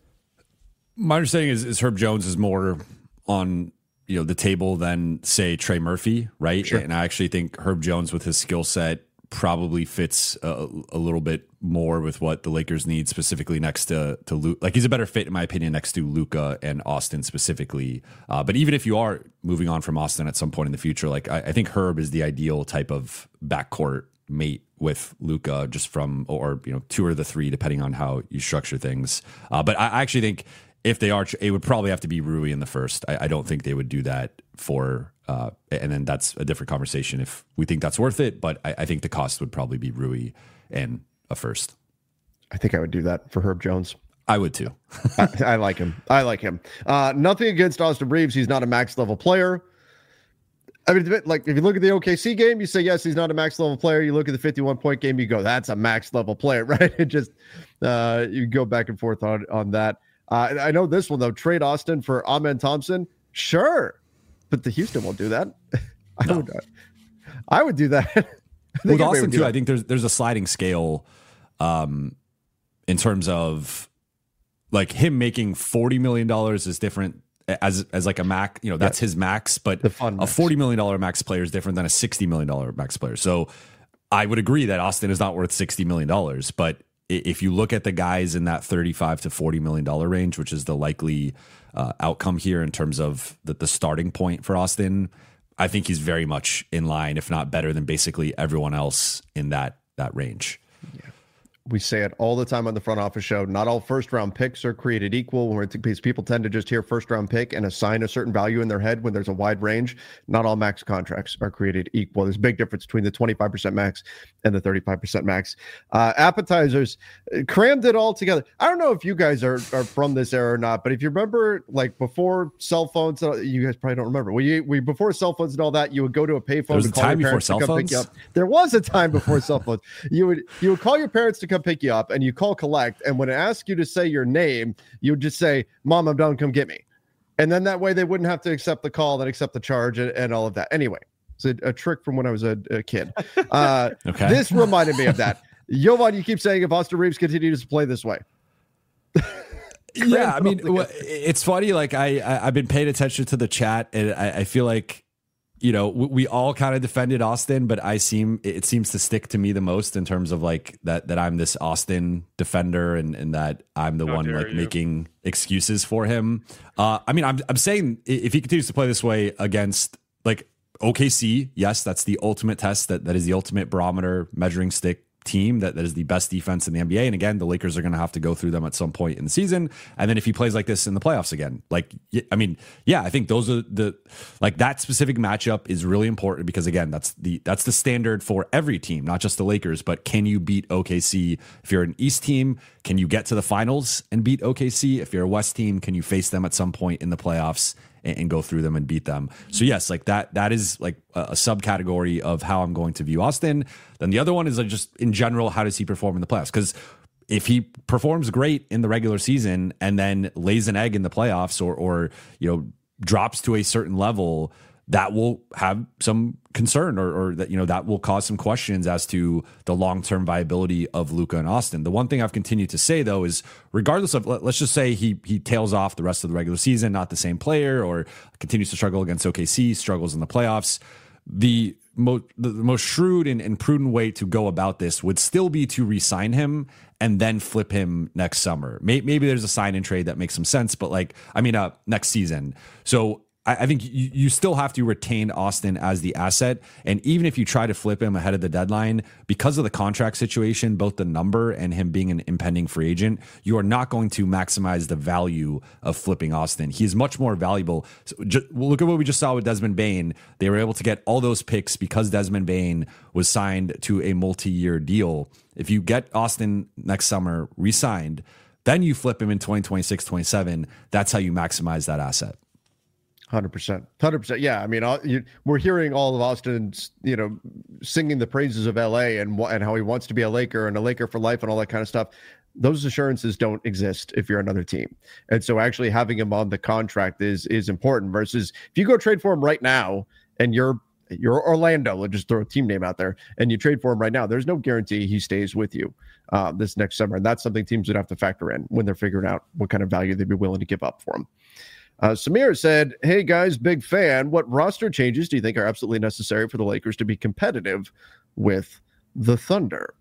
My understanding is, is Herb Jones is more on, you know, the table than say Trey Murphy, right? Sure. And I actually think Herb Jones with his skill set probably fits a, a little bit more with what the Lakers need, specifically next to to Luka. Like he's a better fit in my opinion next to Luka and Austin specifically. Uh, but even if you are moving on from Austin at some point in the future, like I, I think Herb is the ideal type of backcourt mate with Luka, just from, or you know, two or the three depending on how you structure things. Uh, but I actually think if they are, it would probably have to be Rui in the first. I, I don't think they would do that for, uh, and then that's a different conversation if we think that's worth it. But I, I think the cost would probably be Rui and a first. I think I would do that for Herb Jones. I would too. I, I like him. I like him. Uh, nothing against Austin Reeves. He's not a max level player. I mean, like if you look at the O K C game, you say, yes, he's not a max level player. You look at the fifty-one point game, you go, that's a max level player, right? It just, uh, you go back and forth on, on that. Uh, I know this one though, trade Austin for Amen Thompson. Sure. But the Houston won't do that. I no. would, I would do that. With Austin too, I think there's, there's a sliding scale, um, in terms of like him making forty million dollars is different as, as like a max, you know, that's yeah. his max, but a max. forty million dollars max player is different than a sixty million dollars max player. So I would agree that Austin is not worth sixty million dollars, but if you look at the guys in that thirty-five to forty million dollars range, which is the likely uh, outcome here in terms of the, the starting point for Austin, I think he's very much in line, if not better than basically everyone else in that, that range. Yeah. We say it all the time on the front office show. Not all first round picks are created equal. When because people tend to just hear first round pick and assign a certain value in their head when there's a wide range. Not all max contracts are created equal. There's a big difference between the twenty-five percent max and the thirty-five percent max. Uh, appetizers crammed it all together. I don't know if you guys are, are from this era or not, but if you remember, like before cell phones, you guys probably don't remember. We we before cell phones and all that, you would go to a payphone. There was to a call time your before parents cell to come phones. pick you up. There was a time before cell phones. You would you would call your parents to come pick you up, and you call collect, and when it asks you to say your name, you would just say, "Mom, I'm done, come get me," and then that way they wouldn't have to accept the call, then accept the charge, and, and all of that. Anyway, it's a, a trick from when I was a, a kid. Uh, okay. This reminded me of that. Jovan, you keep saying if Austin Reaves continues to play this way. Yeah, I mean, it's funny. Like I, I, I've been paying attention to the chat, and I, I feel like, you know, we, we all kind of defended Austin, but I seem it seems to stick to me the most in terms of like that that I'm this Austin defender, and, and that I'm the How one like you. making excuses for him. Uh, I mean, I'm I'm saying if he continues to play this way against like O K C, yes, that's the ultimate test. That that is the ultimate barometer measuring stick team that, that is the best defense in the N B A. And again, the Lakers are going to have to go through them at some point in the season. And then if he plays like this in the playoffs again, like, I mean, yeah, I think those are the, like that specific matchup is really important because again, that's the, that's the standard for every team, not just the Lakers, but can you beat O K C? If you're an East team, can you get to the finals and beat O K C? If you're a West team, can you face them at some point in the playoffs and, and go through them and beat them? So yes, like that, that is like a, a subcategory of how I'm going to view Austin. Then the other one is like just in general, how does he perform in the playoffs? Because if he performs great in the regular season and then lays an egg in the playoffs or, or you know, drops to a certain level, that will have some concern or, or that, you know, that will cause some questions as to the long-term viability of Luka and Austin. The one thing I've continued to say though, is regardless of, let's just say he, he tails off the rest of the regular season, not the same player, or continues to struggle against O K C, struggles in the playoffs. The most, the most shrewd and, and prudent way to go about this would still be to re-sign him and then flip him next summer. Maybe, maybe there's a sign and trade that makes some sense, but like, I mean, uh, next season. So I think you, you still have to retain Austin as the asset. And even if you try to flip him ahead of the deadline, because of the contract situation, both the number and him being an impending free agent, you are not going to maximize the value of flipping Austin. He is much more valuable. So just, look at what we just saw with Desmond Bane. They were able to get all those picks because Desmond Bane was signed to a multi-year deal. If you get Austin next summer re-signed, then you flip him in twenty twenty-six, twenty-seven. That's how you maximize that asset. one hundred percent. one hundred percent. Yeah, I mean, uh, you, we're hearing all of Austin's, you know, singing the praises of L A and and how he wants to be a Laker and a Laker for life and all that kind of stuff. Those assurances don't exist if you're another team. And so actually having him on the contract is is important versus if you go trade for him right now and you're you're Orlando, let's just throw a team name out there, and you trade for him right now, there's no guarantee he stays with you uh, this next summer. And that's something teams would have to factor in when they're figuring out what kind of value they'd be willing to give up for him. Uh, Samir said, hey, guys, big fan. What roster changes do you think are absolutely necessary for the Lakers to be competitive with the Thunder?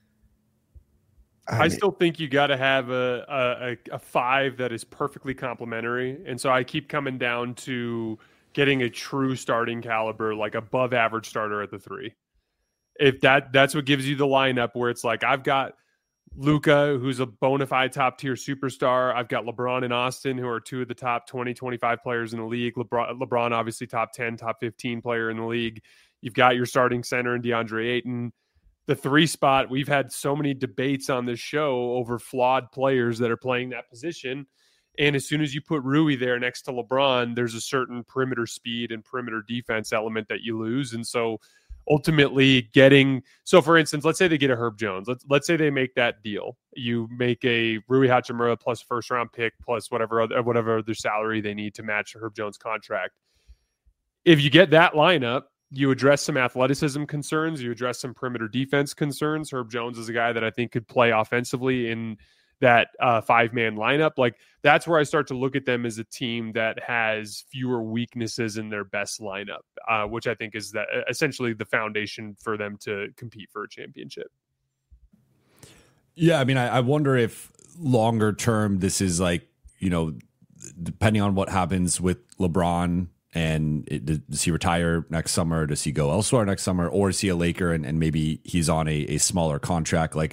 I, I mean, still think you got to have a, a, a five that is perfectly complementary. And so I keep coming down to getting a true starting caliber, like above average starter at the three. If that that's what gives you the lineup where it's like, I've got Luka, who's a bona fide top tier superstar. I've got LeBron and Austin, who are two of the top twenty, twenty-five players in the league. LeBron, LeBron obviously top ten, top fifteen player in the league. You've got your starting center in DeAndre Ayton. The three spot, we've had so many debates on this show over flawed players that are playing that position. And as soon as you put Rui there next to LeBron, there's a certain perimeter speed and perimeter defense element that you lose. And so ultimately getting, so for instance, let's say they get a Herb Jones. Let's let's say they make that deal. You make a Rui Hachimura plus first round pick plus whatever other, whatever other salary they need to match Herb Jones contract. If you get that lineup, you address some athleticism concerns, you address some perimeter defense concerns. Herb Jones is a guy that I think could play offensively in that uh, five-man lineup. Like that's where I start to look at them as a team that has fewer weaknesses in their best lineup, uh, which I think is that essentially the foundation for them to compete for a championship. Yeah, I mean, I, I wonder if longer term this is like, you know, depending on what happens with LeBron and it, does he retire next summer? Does he go elsewhere next summer? Or is he a Laker and, and maybe he's on a, a smaller contract? Like,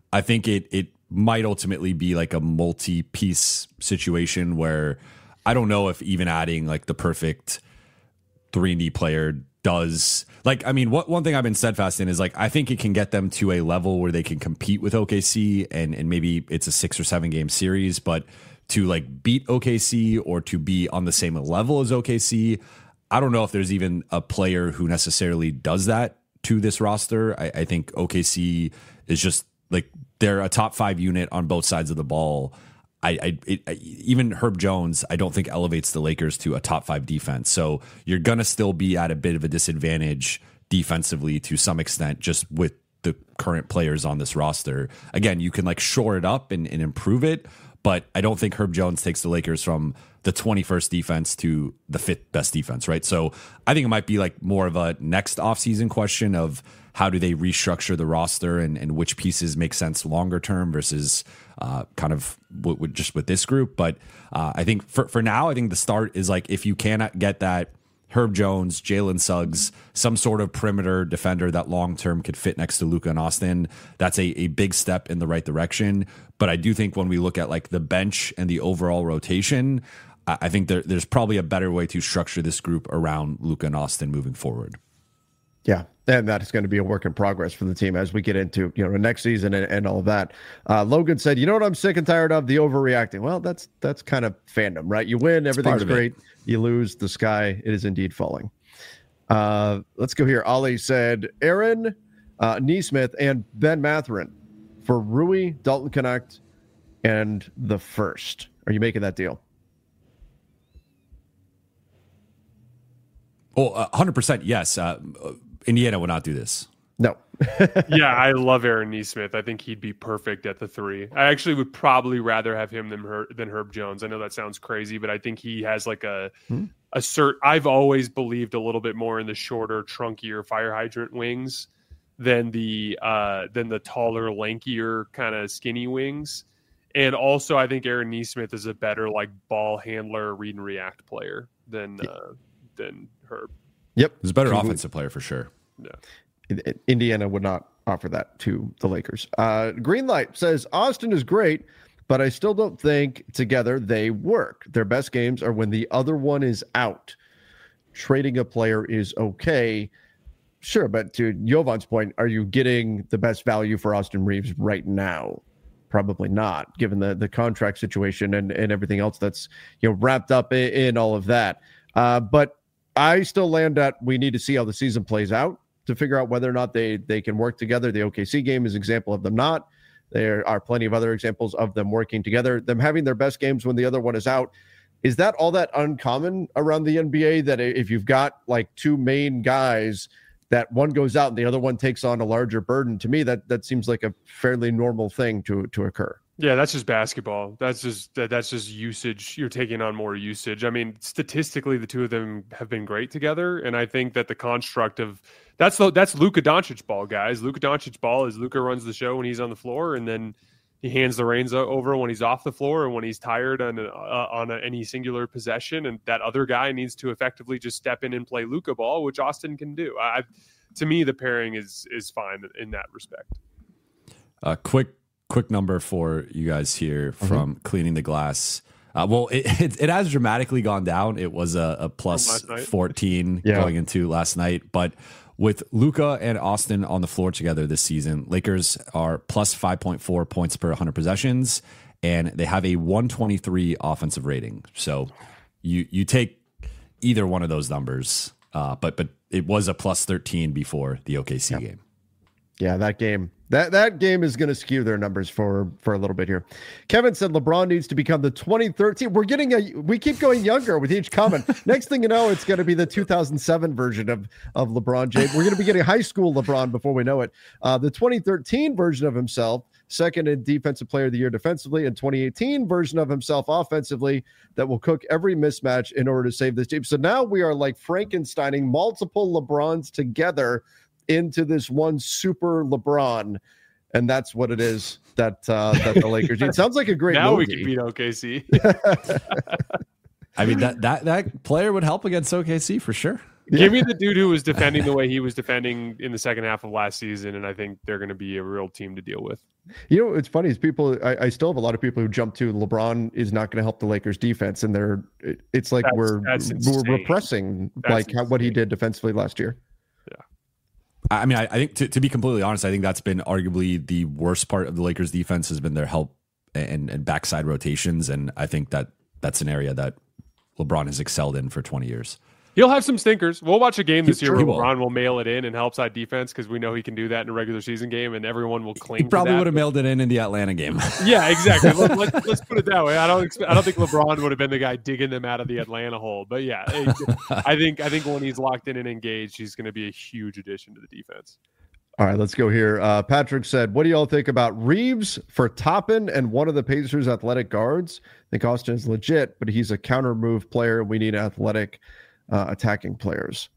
I think it it might ultimately be like a multi-piece situation where I don't know if even adding like the perfect three and D player does, like, I mean, what one thing I've been steadfast in is like I think it can get them to a level where they can compete with O K C, and and maybe it's a six or seven game series, but to like beat O K C or to be on the same level as O K C, I don't know if there's even a player who necessarily does that to this roster. I, I think O K C is just like, they're a top five unit on both sides of the ball. I, I, it, I even Herb Jones, I don't think elevates the Lakers to a top five defense. So you're gonna still be at a bit of a disadvantage defensively to some extent, just with the current players on this roster. Again, you can like shore it up and, and improve it, but I don't think Herb Jones takes the Lakers from the twenty-first defense to the fifth best defense, right? So I think it might be like more of a next offseason question of how do they restructure the roster, and, and which pieces make sense longer term versus uh, kind of w- w- just with this group. But uh, I think for, for now, I think the start is like, if you cannot get that Herb Jones, Jalen Suggs, some sort of perimeter defender that long-term could fit next to Luka and Austin, that's a, a big step in the right direction. But I do think when we look at like the bench and the overall rotation, I, I think there, there's probably a better way to structure this group around Luka and Austin moving forward. Yeah, and that is going to be a work in progress for the team as we get into, you know, next season and, and all of that. Uh, Logan said, "You know what I'm sick and tired of? The overreacting." Well, that's that's kind of fandom, right? You win, everything's great. You lose, the sky it is indeed falling. Uh, let's go here. Ollie said, "Aaron uh, Nesmith and Ben Mathurin for Rui, Dalton Knecht, and the first." Are you making that deal? Oh, uh, one hundred percent yes. Uh, Indiana would not do this. No. Yeah, I love Aaron Nesmith. I think he'd be perfect at the three. I actually would probably rather have him than Herb, than Herb Jones. I know that sounds crazy, but I think he has like a hmm. a cert. I've always believed a little bit more in the shorter, trunkier fire hydrant wings than the uh, than the taller, lankier, kind of skinny wings. And also, I think Aaron Nesmith is a better like ball handler, read and react player than uh, than Herb. Yep, he's a better offensive player for sure. Yeah. Indiana would not offer that to the Lakers. Uh, Greenlight says Austin is great, but I still don't think together they work. Their best games are when the other one is out. Trading a player is okay. Sure, but to Jovan's point, are you getting the best value for Austin Reeves right now? Probably not, given the, the contract situation and, and everything else that's, you know, wrapped up in, in all of that. Uh, but I still land at we need to see how the season plays out to figure out whether or not they they can work together. The O K C game is an example of them not. There are plenty of other examples of them working together, them having their best games when the other one is out. Is that all that uncommon around the N B A, that if you've got like two main guys, that one goes out and the other one takes on a larger burden? To me, that that seems like a fairly normal thing to to occur. Yeah, that's just basketball. That's just that, that's just usage. You're taking on more usage. I mean, statistically, the two of them have been great together, and I think that the construct of that's the, that's Luka Doncic ball, guys. Luka Doncic ball is Luka runs the show when he's on the floor, and then he hands the reins over when he's off the floor and when he's tired on a, uh, on a, any singular possession, and that other guy needs to effectively just step in and play Luka ball, which Austin can do. I, to me, the pairing is is fine in that respect. Uh, quick. Quick number for you guys here from mm-hmm. Cleaning the Glass. Uh, well, it, it it has dramatically gone down. It was a, a plus fourteen yeah. going into last night. But with Luka and Austin on the floor together this season, Lakers are plus five point four points per one hundred possessions, and they have a one twenty-three offensive rating. So you you take either one of those numbers, uh, but but it was a plus thirteen before the O K C yeah. game. Yeah, that game. That that game is going to skew their numbers for, for a little bit here. Kevin said LeBron needs to become the twenty thirteen. We're getting a we keep going younger with each comment. Next thing you know, it's going to be the two thousand seven version of of LeBron James. We're going to be getting high school LeBron before we know it. Uh, the twenty thirteen version of himself, second in defensive player of the year defensively, and twenty eighteen version of himself offensively that will cook every mismatch in order to save this team. So now we are like Frankensteining multiple LeBrons together into this one super LeBron, and that's what it is that uh, that the Lakers need. Sounds like a great now movie. We can beat O K C. I mean, that that that player would help against O K C for sure. Give me the dude who was defending the way he was defending in the second half of last season, and I think they're going to be a real team to deal with. You know, it's funny is people. I, I still have a lot of people who jump to LeBron is not going to help the Lakers defense, and they're. It's like That's- we're that's we're insane. repressing That's like how, what he insane. did defensively last year. I mean, I, I think to, to be completely honest, I think that's been arguably the worst part of the Lakers defense has been their help and, and backside rotations. And I think that that's an area that LeBron has excelled in for twenty years. He'll have some stinkers. We'll watch a game this He- year he where will. LeBron will mail it in and help side defense because we know he can do that in a regular season game, and everyone will cling He probably to that. would have mailed it in in the Atlanta game. Yeah, exactly. Let, let, let's put it that way. I don't. Expect, I don't think LeBron would have been the guy digging them out of the Atlanta hole. But yeah, I think. I think when he's locked in and engaged, he's going to be a huge addition to the defense. All right, let's go here. Uh, Patrick said, "What do y'all think about Reeves for Toppin and one of the Pacers' athletic guards? I think Austin is legit, but he's a counter move player. We need athletic uh, attacking players."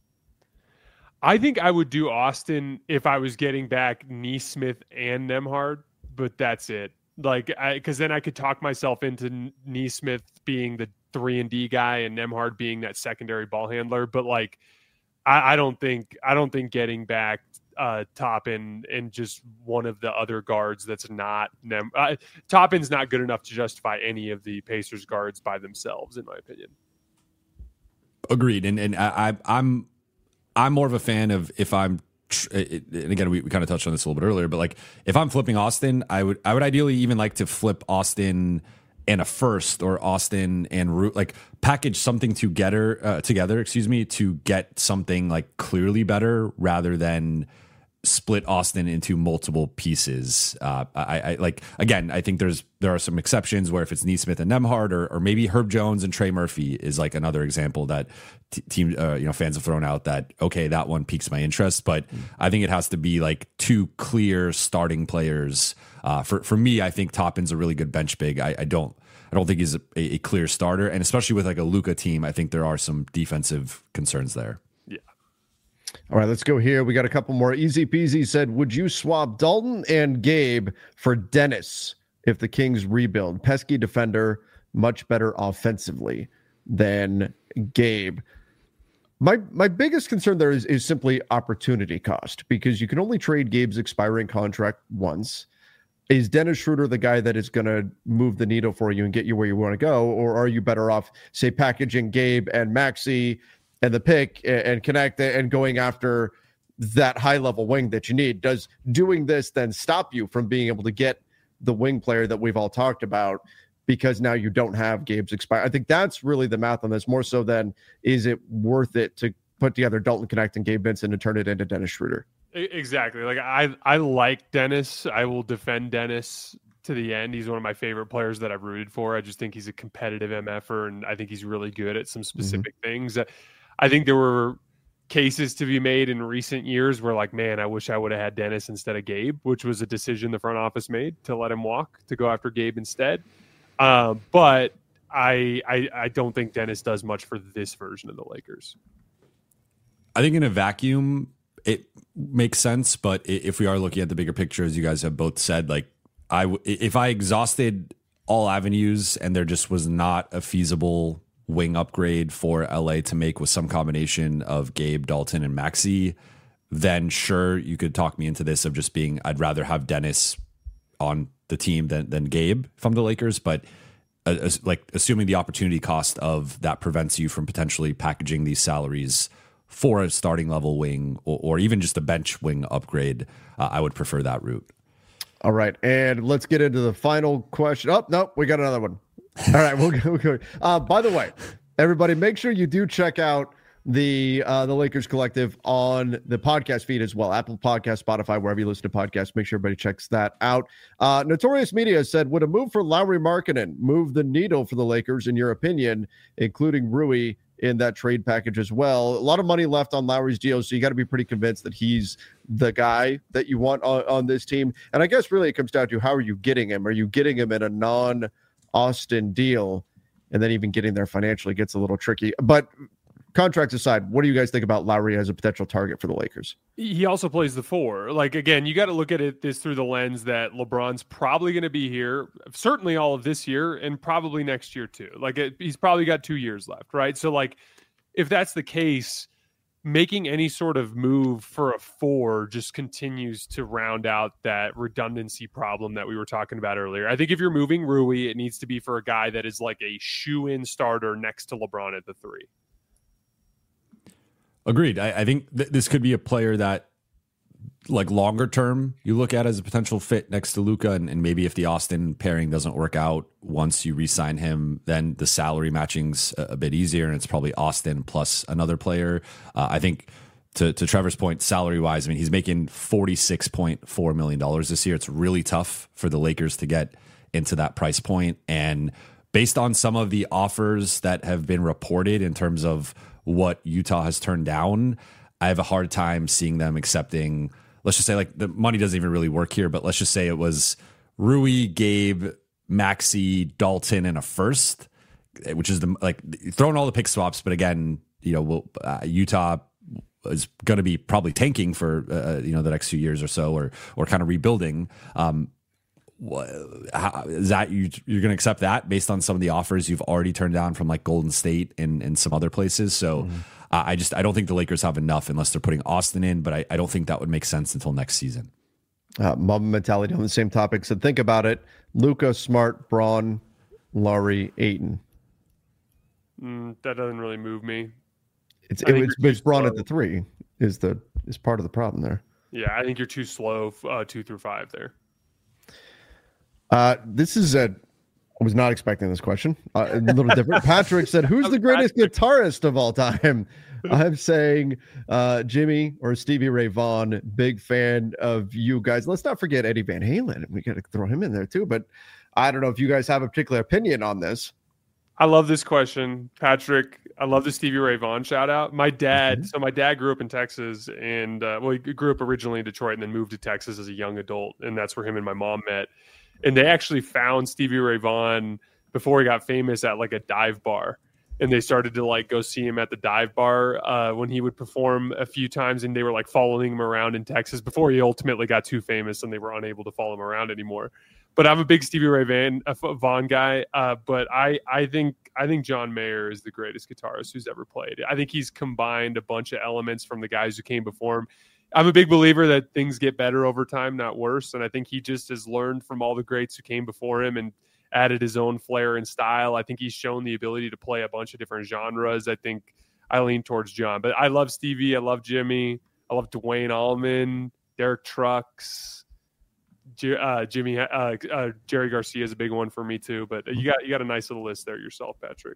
I think I would do Austin if I was getting back Neesmith and Nembhard, but that's it. Like, because then I could talk myself into Neesmith being the three and D guy and Nembhard being that secondary ball handler. But like, I, I don't think I don't think getting back uh, Toppin and just one of the other guards that's not Nem. Uh, Toppin's not good enough to justify any of the Pacers guards by themselves, in my opinion. Agreed. And and I, I I'm I'm more of a fan of if I'm tr- it, and again we, we kind of touched on this a little bit earlier, but like if I'm flipping Austin, I would I would ideally even like to flip Austin and a first or Austin and Root, like package something together uh, together, excuse me, to get something like clearly better rather than split Austin into multiple pieces. Uh, I, I like again. I think there's there are some exceptions where if it's Neesmith and Nembhard, or or maybe Herb Jones and Trey Murphy is like another example that t- team uh, you know fans have thrown out that okay that one piques my interest. But I think it has to be like two clear starting players. Uh, for for me, I think Toppin's a really good bench big. I, I don't. I don't think he's a, a clear starter, and especially with like a Luka team, I think there are some defensive concerns there. All right, let's go here. We got a couple more. Easy Peasy said, "Would you swap Dalton and Gabe for Dennis if the Kings rebuild? Pesky defender, much better offensively than Gabe." My my biggest concern there is, is simply opportunity cost, because you can only trade Gabe's expiring contract once. Is Dennis Schroeder the guy that is going to move the needle for you and get you where you want to go? Or are you better off, say, packaging Gabe and Maxey and the pick and connect and going after that high level wing that you need? Does doing this then stop you from being able to get the wing player that we've all talked about because now you don't have Gabe's expire? I think that's really the math on this, more so than is it worth it to put together Dalton Connect and Gabe Vincent and turn it into Dennis Schroeder? Exactly. Like I, I like Dennis. I will defend Dennis to the end. He's one of my favorite players that I've rooted for. I just think he's a competitive M F-er, and I think he's really good at some specific mm-hmm. things. I think there were cases to be made in recent years where, like, man, I wish I would have had Dennis instead of Gabe, which was a decision the front office made to let him walk, to go after Gabe instead. Um, but I, I, I don't think Dennis does much for this version of the Lakers. I think in a vacuum, it makes sense. But if we are looking at the bigger picture, as you guys have both said, like I, if I exhausted all avenues and there just was not a feasible wing upgrade for L A to make with some combination of Gabe, Dalton, and Maxey, then sure, you could talk me into this of just being, I'd rather have Dennis on the team than, than Gabe from the Lakers. But uh, like assuming the opportunity cost of that prevents you from potentially packaging these salaries for a starting level wing or, or even just a bench wing upgrade, uh, I would prefer that route. All right. And let's get into the final question. Oh, no, we got another one. All right, we'll go. We'll go. Uh, by the way, everybody, make sure you do check out the uh, the Lakers Collective on the podcast feed as well. Apple Podcast, Spotify, wherever you listen to podcasts. Make sure everybody checks that out. Uh, Notorious Media said, would a move for Lauri Markkanen move the needle for the Lakers, in your opinion, including Rui in that trade package as well? A lot of money left on Lowry's deal, so you got to be pretty convinced that he's the guy that you want on, on this team. And I guess really it comes down to, how are you getting him? Are you getting him in a non- Austin deal? And then even getting there financially gets a little tricky. But contracts aside, what do you guys think about Lowry as a potential target for the Lakers? He also plays the four. Like, again, you got to look at it this through the lens that LeBron's probably going to be here, certainly all of this year and probably next year too. Like, it, he's probably got two years left, right? So, like, if that's the case, making any sort of move for a four just continues to round out that redundancy problem that we were talking about earlier. I think if you're moving Rui, it needs to be for a guy that is like a shoe-in starter next to LeBron at the three. Agreed. I, I think th- this could be a player that, like longer term, you look at as a potential fit next to Luka, and, and maybe if the Austin pairing doesn't work out once you re-sign him, then the salary matching's a, a bit easier, and it's probably Austin plus another player. Uh, I think to to Trevor's point, salary wise, I mean he's making forty-six point four million dollars this year. It's really tough for the Lakers to get into that price point, and based on some of the offers that have been reported in terms of what Utah has turned down, I have a hard time seeing them accepting. Let's just say, like, the money doesn't even really work here, but let's just say it was Rui, Gabe, Maxey, Dalton, and a first, which is the, like, throwing all the pick swaps. But again, you know, we'll, uh, Utah is going to be probably tanking for, uh, you know, the next few years or so, or, or kind of rebuilding. Um, how, is that you, you're going to accept that based on some of the offers you've already turned down from like Golden State and, and some other places? So, mm-hmm. I just I don't think the Lakers have enough unless they're putting Austin in, but I, I don't think that would make sense until next season. Uh, Mama Mentality on the same topic. So think about it: Luka, Smart, Braun, Laurie, Ayton. Mm, that doesn't really move me. It's it, it's, it's Braun at the three is the is part of the problem there. Yeah, I think you're too slow. Uh, two through five there. Uh, this is a. I was not expecting this question. Uh, a little different. Patrick said, "Who's the greatest guitarist of all time?" I'm saying uh, Jimmy or Stevie Ray Vaughan. Big fan of you guys. Let's not forget Eddie Van Halen. We got to throw him in there too. But I don't know if you guys have a particular opinion on this. I love this question, Patrick. I love the Stevie Ray Vaughan shout out. My dad, mm-hmm. so my dad grew up in Texas, and uh, well, he grew up originally in Detroit and then moved to Texas as a young adult, and that's where him and my mom met. And they actually found Stevie Ray Vaughan before he got famous at like a dive bar. And they started to like go see him at the dive bar uh, when he would perform a few times. And they were like following him around in Texas before he ultimately got too famous and they were unable to follow him around anymore. But I'm a big Stevie Ray Van, uh, Vaughan guy. Uh, but I, I think I think John Mayer is the greatest guitarist who's ever played. I think he's combined a bunch of elements from the guys who came before him. I'm a big believer that things get better over time, not worse. And I think he just has learned from all the greats who came before him and added his own flair and style. I think he's shown the ability to play a bunch of different genres. I think I lean towards John. But I love Stevie. I love Jimmy. I love Dwayne Allman, Derek Trucks, uh, Jimmy, uh, uh, Jerry Garcia is a big one for me too. But you got you got a nice little list there yourself, Patrick.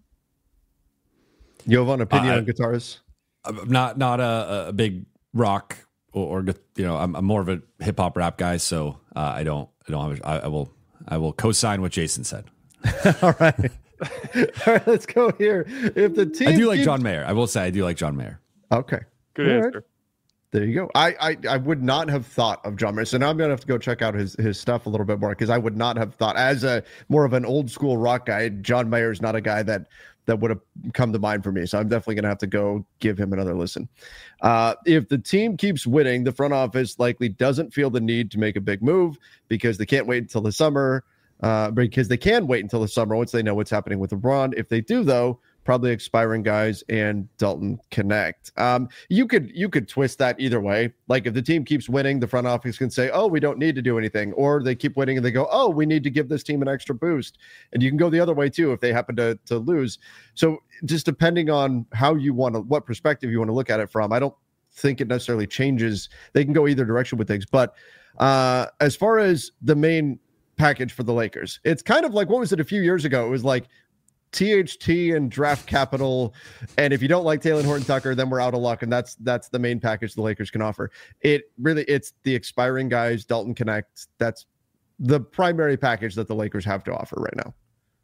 You have an opinion uh, on guitars? I'm not not a, a big rock or, or you know I'm, I'm more of a hip hop rap guy, so uh, I don't I don't have a, I, I will I will co-sign what Jason said. All right, all right, let's go here. If the team, I do like keeps... John Mayer. I will say I do like John Mayer. Okay, good all answer. Right. There you go. I, I I would not have thought of John Mayer, so now I'm gonna have to go check out his his stuff a little bit more because I would not have thought as a more of an old school rock guy. John Mayer is not a guy that. that would have come to mind for me. So I'm definitely going to have to go give him another listen. Uh, if the team keeps winning, the front office likely doesn't feel the need to make a big move because they can't wait until the summer, uh, because they can wait until the summer once they know what's happening with LeBron. If they do, though, probably expiring guys and Dalton Connect. Um, you could you could twist that either way. Like if the team keeps winning, the front office can say, oh, we don't need to do anything. Or they keep winning and they go, oh, we need to give this team an extra boost. And you can go the other way too if they happen to to lose. So just depending on how you want to, what perspective you want to look at it from, I don't think it necessarily changes. They can go either direction with things. But uh, as far as the main package for the Lakers, it's kind of like, what was it a few years ago? It was like, T H T and draft capital, and if you don't like Talen Horton-Tucker, then we're out of luck, and that's that's the main package the Lakers can offer. It really it's the expiring guys, Dalton Connect. That's the primary package that the Lakers have to offer right now.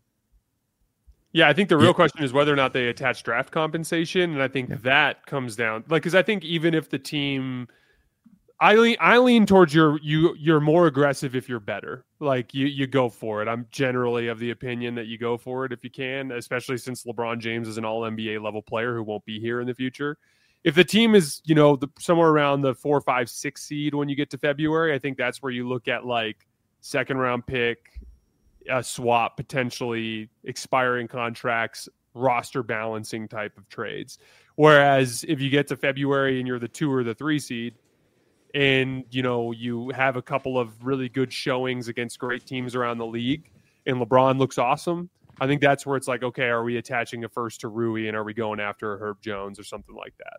Yeah, I think the real yeah. question is whether or not they attach draft compensation, and I think yeah. that comes down like because I think even if the team. I lean, I lean towards your you you're more aggressive if you're better. Like you you go for it. I'm generally of the opinion that you go for it if you can, especially since LeBron James is an all N B A level player who won't be here in the future. If the team is, you know, the, somewhere around the four, five, six seed when you get to February, I think that's where you look at like second round pick, a swap, potentially expiring contracts, roster balancing type of trades. Whereas if you get to February and you're the two or the three seed, and you know you have a couple of really good showings against great teams around the league, and LeBron looks awesome, I think that's where it's like, okay, are we attaching a first to Rui, and are we going after a Herb Jones or something like that?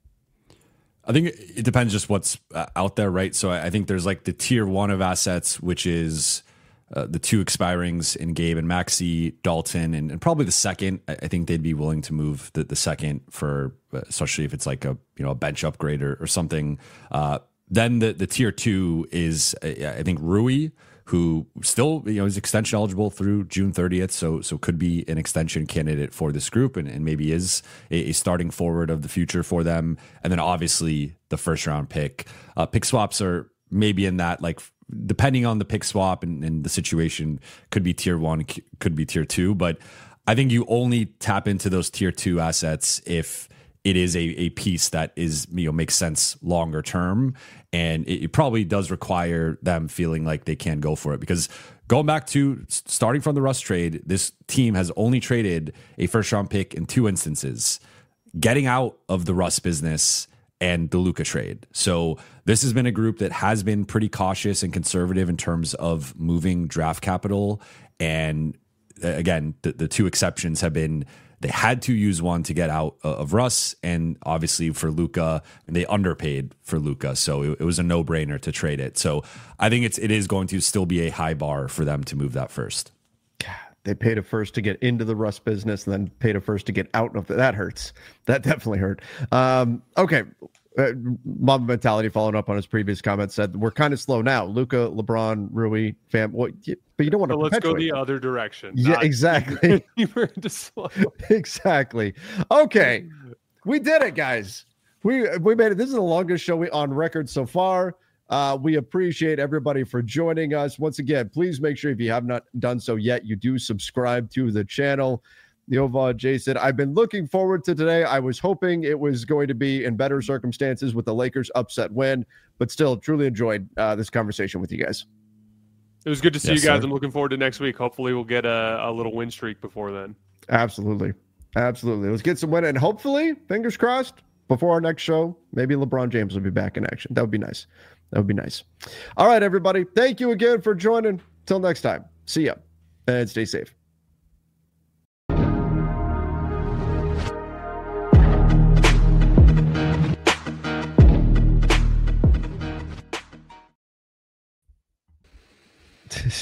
I think it depends just what's out there, right? So I think there's like the tier one of assets, which is uh, the two expirings in Gabe and Maxey, Dalton, and, and probably the second. I think they'd be willing to move the, the second for, especially if it's like a you know a bench upgrade or, or something. Uh, then the the tier two is I think Rui, who still you know is extension eligible through June thirtieth, so so could be an extension candidate for this group, and, and maybe is a, a starting forward of the future for them. And then obviously the first round pick. Uh, pick swaps are maybe in that, like depending on the pick swap and, and the situation, could be tier one, could be tier two. But I think you only tap into those tier two assets if it is a, a piece that is, you know, makes sense longer term. And it, it probably does require them feeling like they can go for it, because going back to starting from the Russ trade, this team has only traded a first round pick in two instances, getting out of the Russ business and the Luka trade. So this has been a group that has been pretty cautious and conservative in terms of moving draft capital. And again, the, the two exceptions have been they had to use one to get out of Russ, and obviously for Luka, they underpaid for Luka, so it, it was a no-brainer to trade it. So I think it's it is going to still be a high bar for them to move that first. They paid a first to get into the Russ business, and then paid a first to get out of it. That hurts. That definitely hurt. Um, okay. Uh, Mamba Mentality, following up on his previous comment, said we're kind of slow now. Luka, LeBron, Rui, fam. Well, you, but you don't want to. So let's go the them. other direction. Yeah, exactly. You were into slow. Exactly. Okay, we did it, guys. We we made it. This is the longest show we on record so far. Uh, we appreciate everybody for joining us. Once again, please make sure if you have not done so yet, you do subscribe to the channel. Neova J said, I've been looking forward to today. I was hoping it was going to be in better circumstances with the Lakers upset win, but still truly enjoyed uh, this conversation with you guys. It was good to see yes, you guys. Sir. I'm looking forward to next week. Hopefully we'll get a, a little win streak before then. Absolutely. Absolutely. Let's get some win. And hopefully, fingers crossed, before our next show, maybe LeBron James will be back in action. That would be nice. That would be nice. All right, everybody. Thank you again for joining. Till next time. See ya. And stay safe.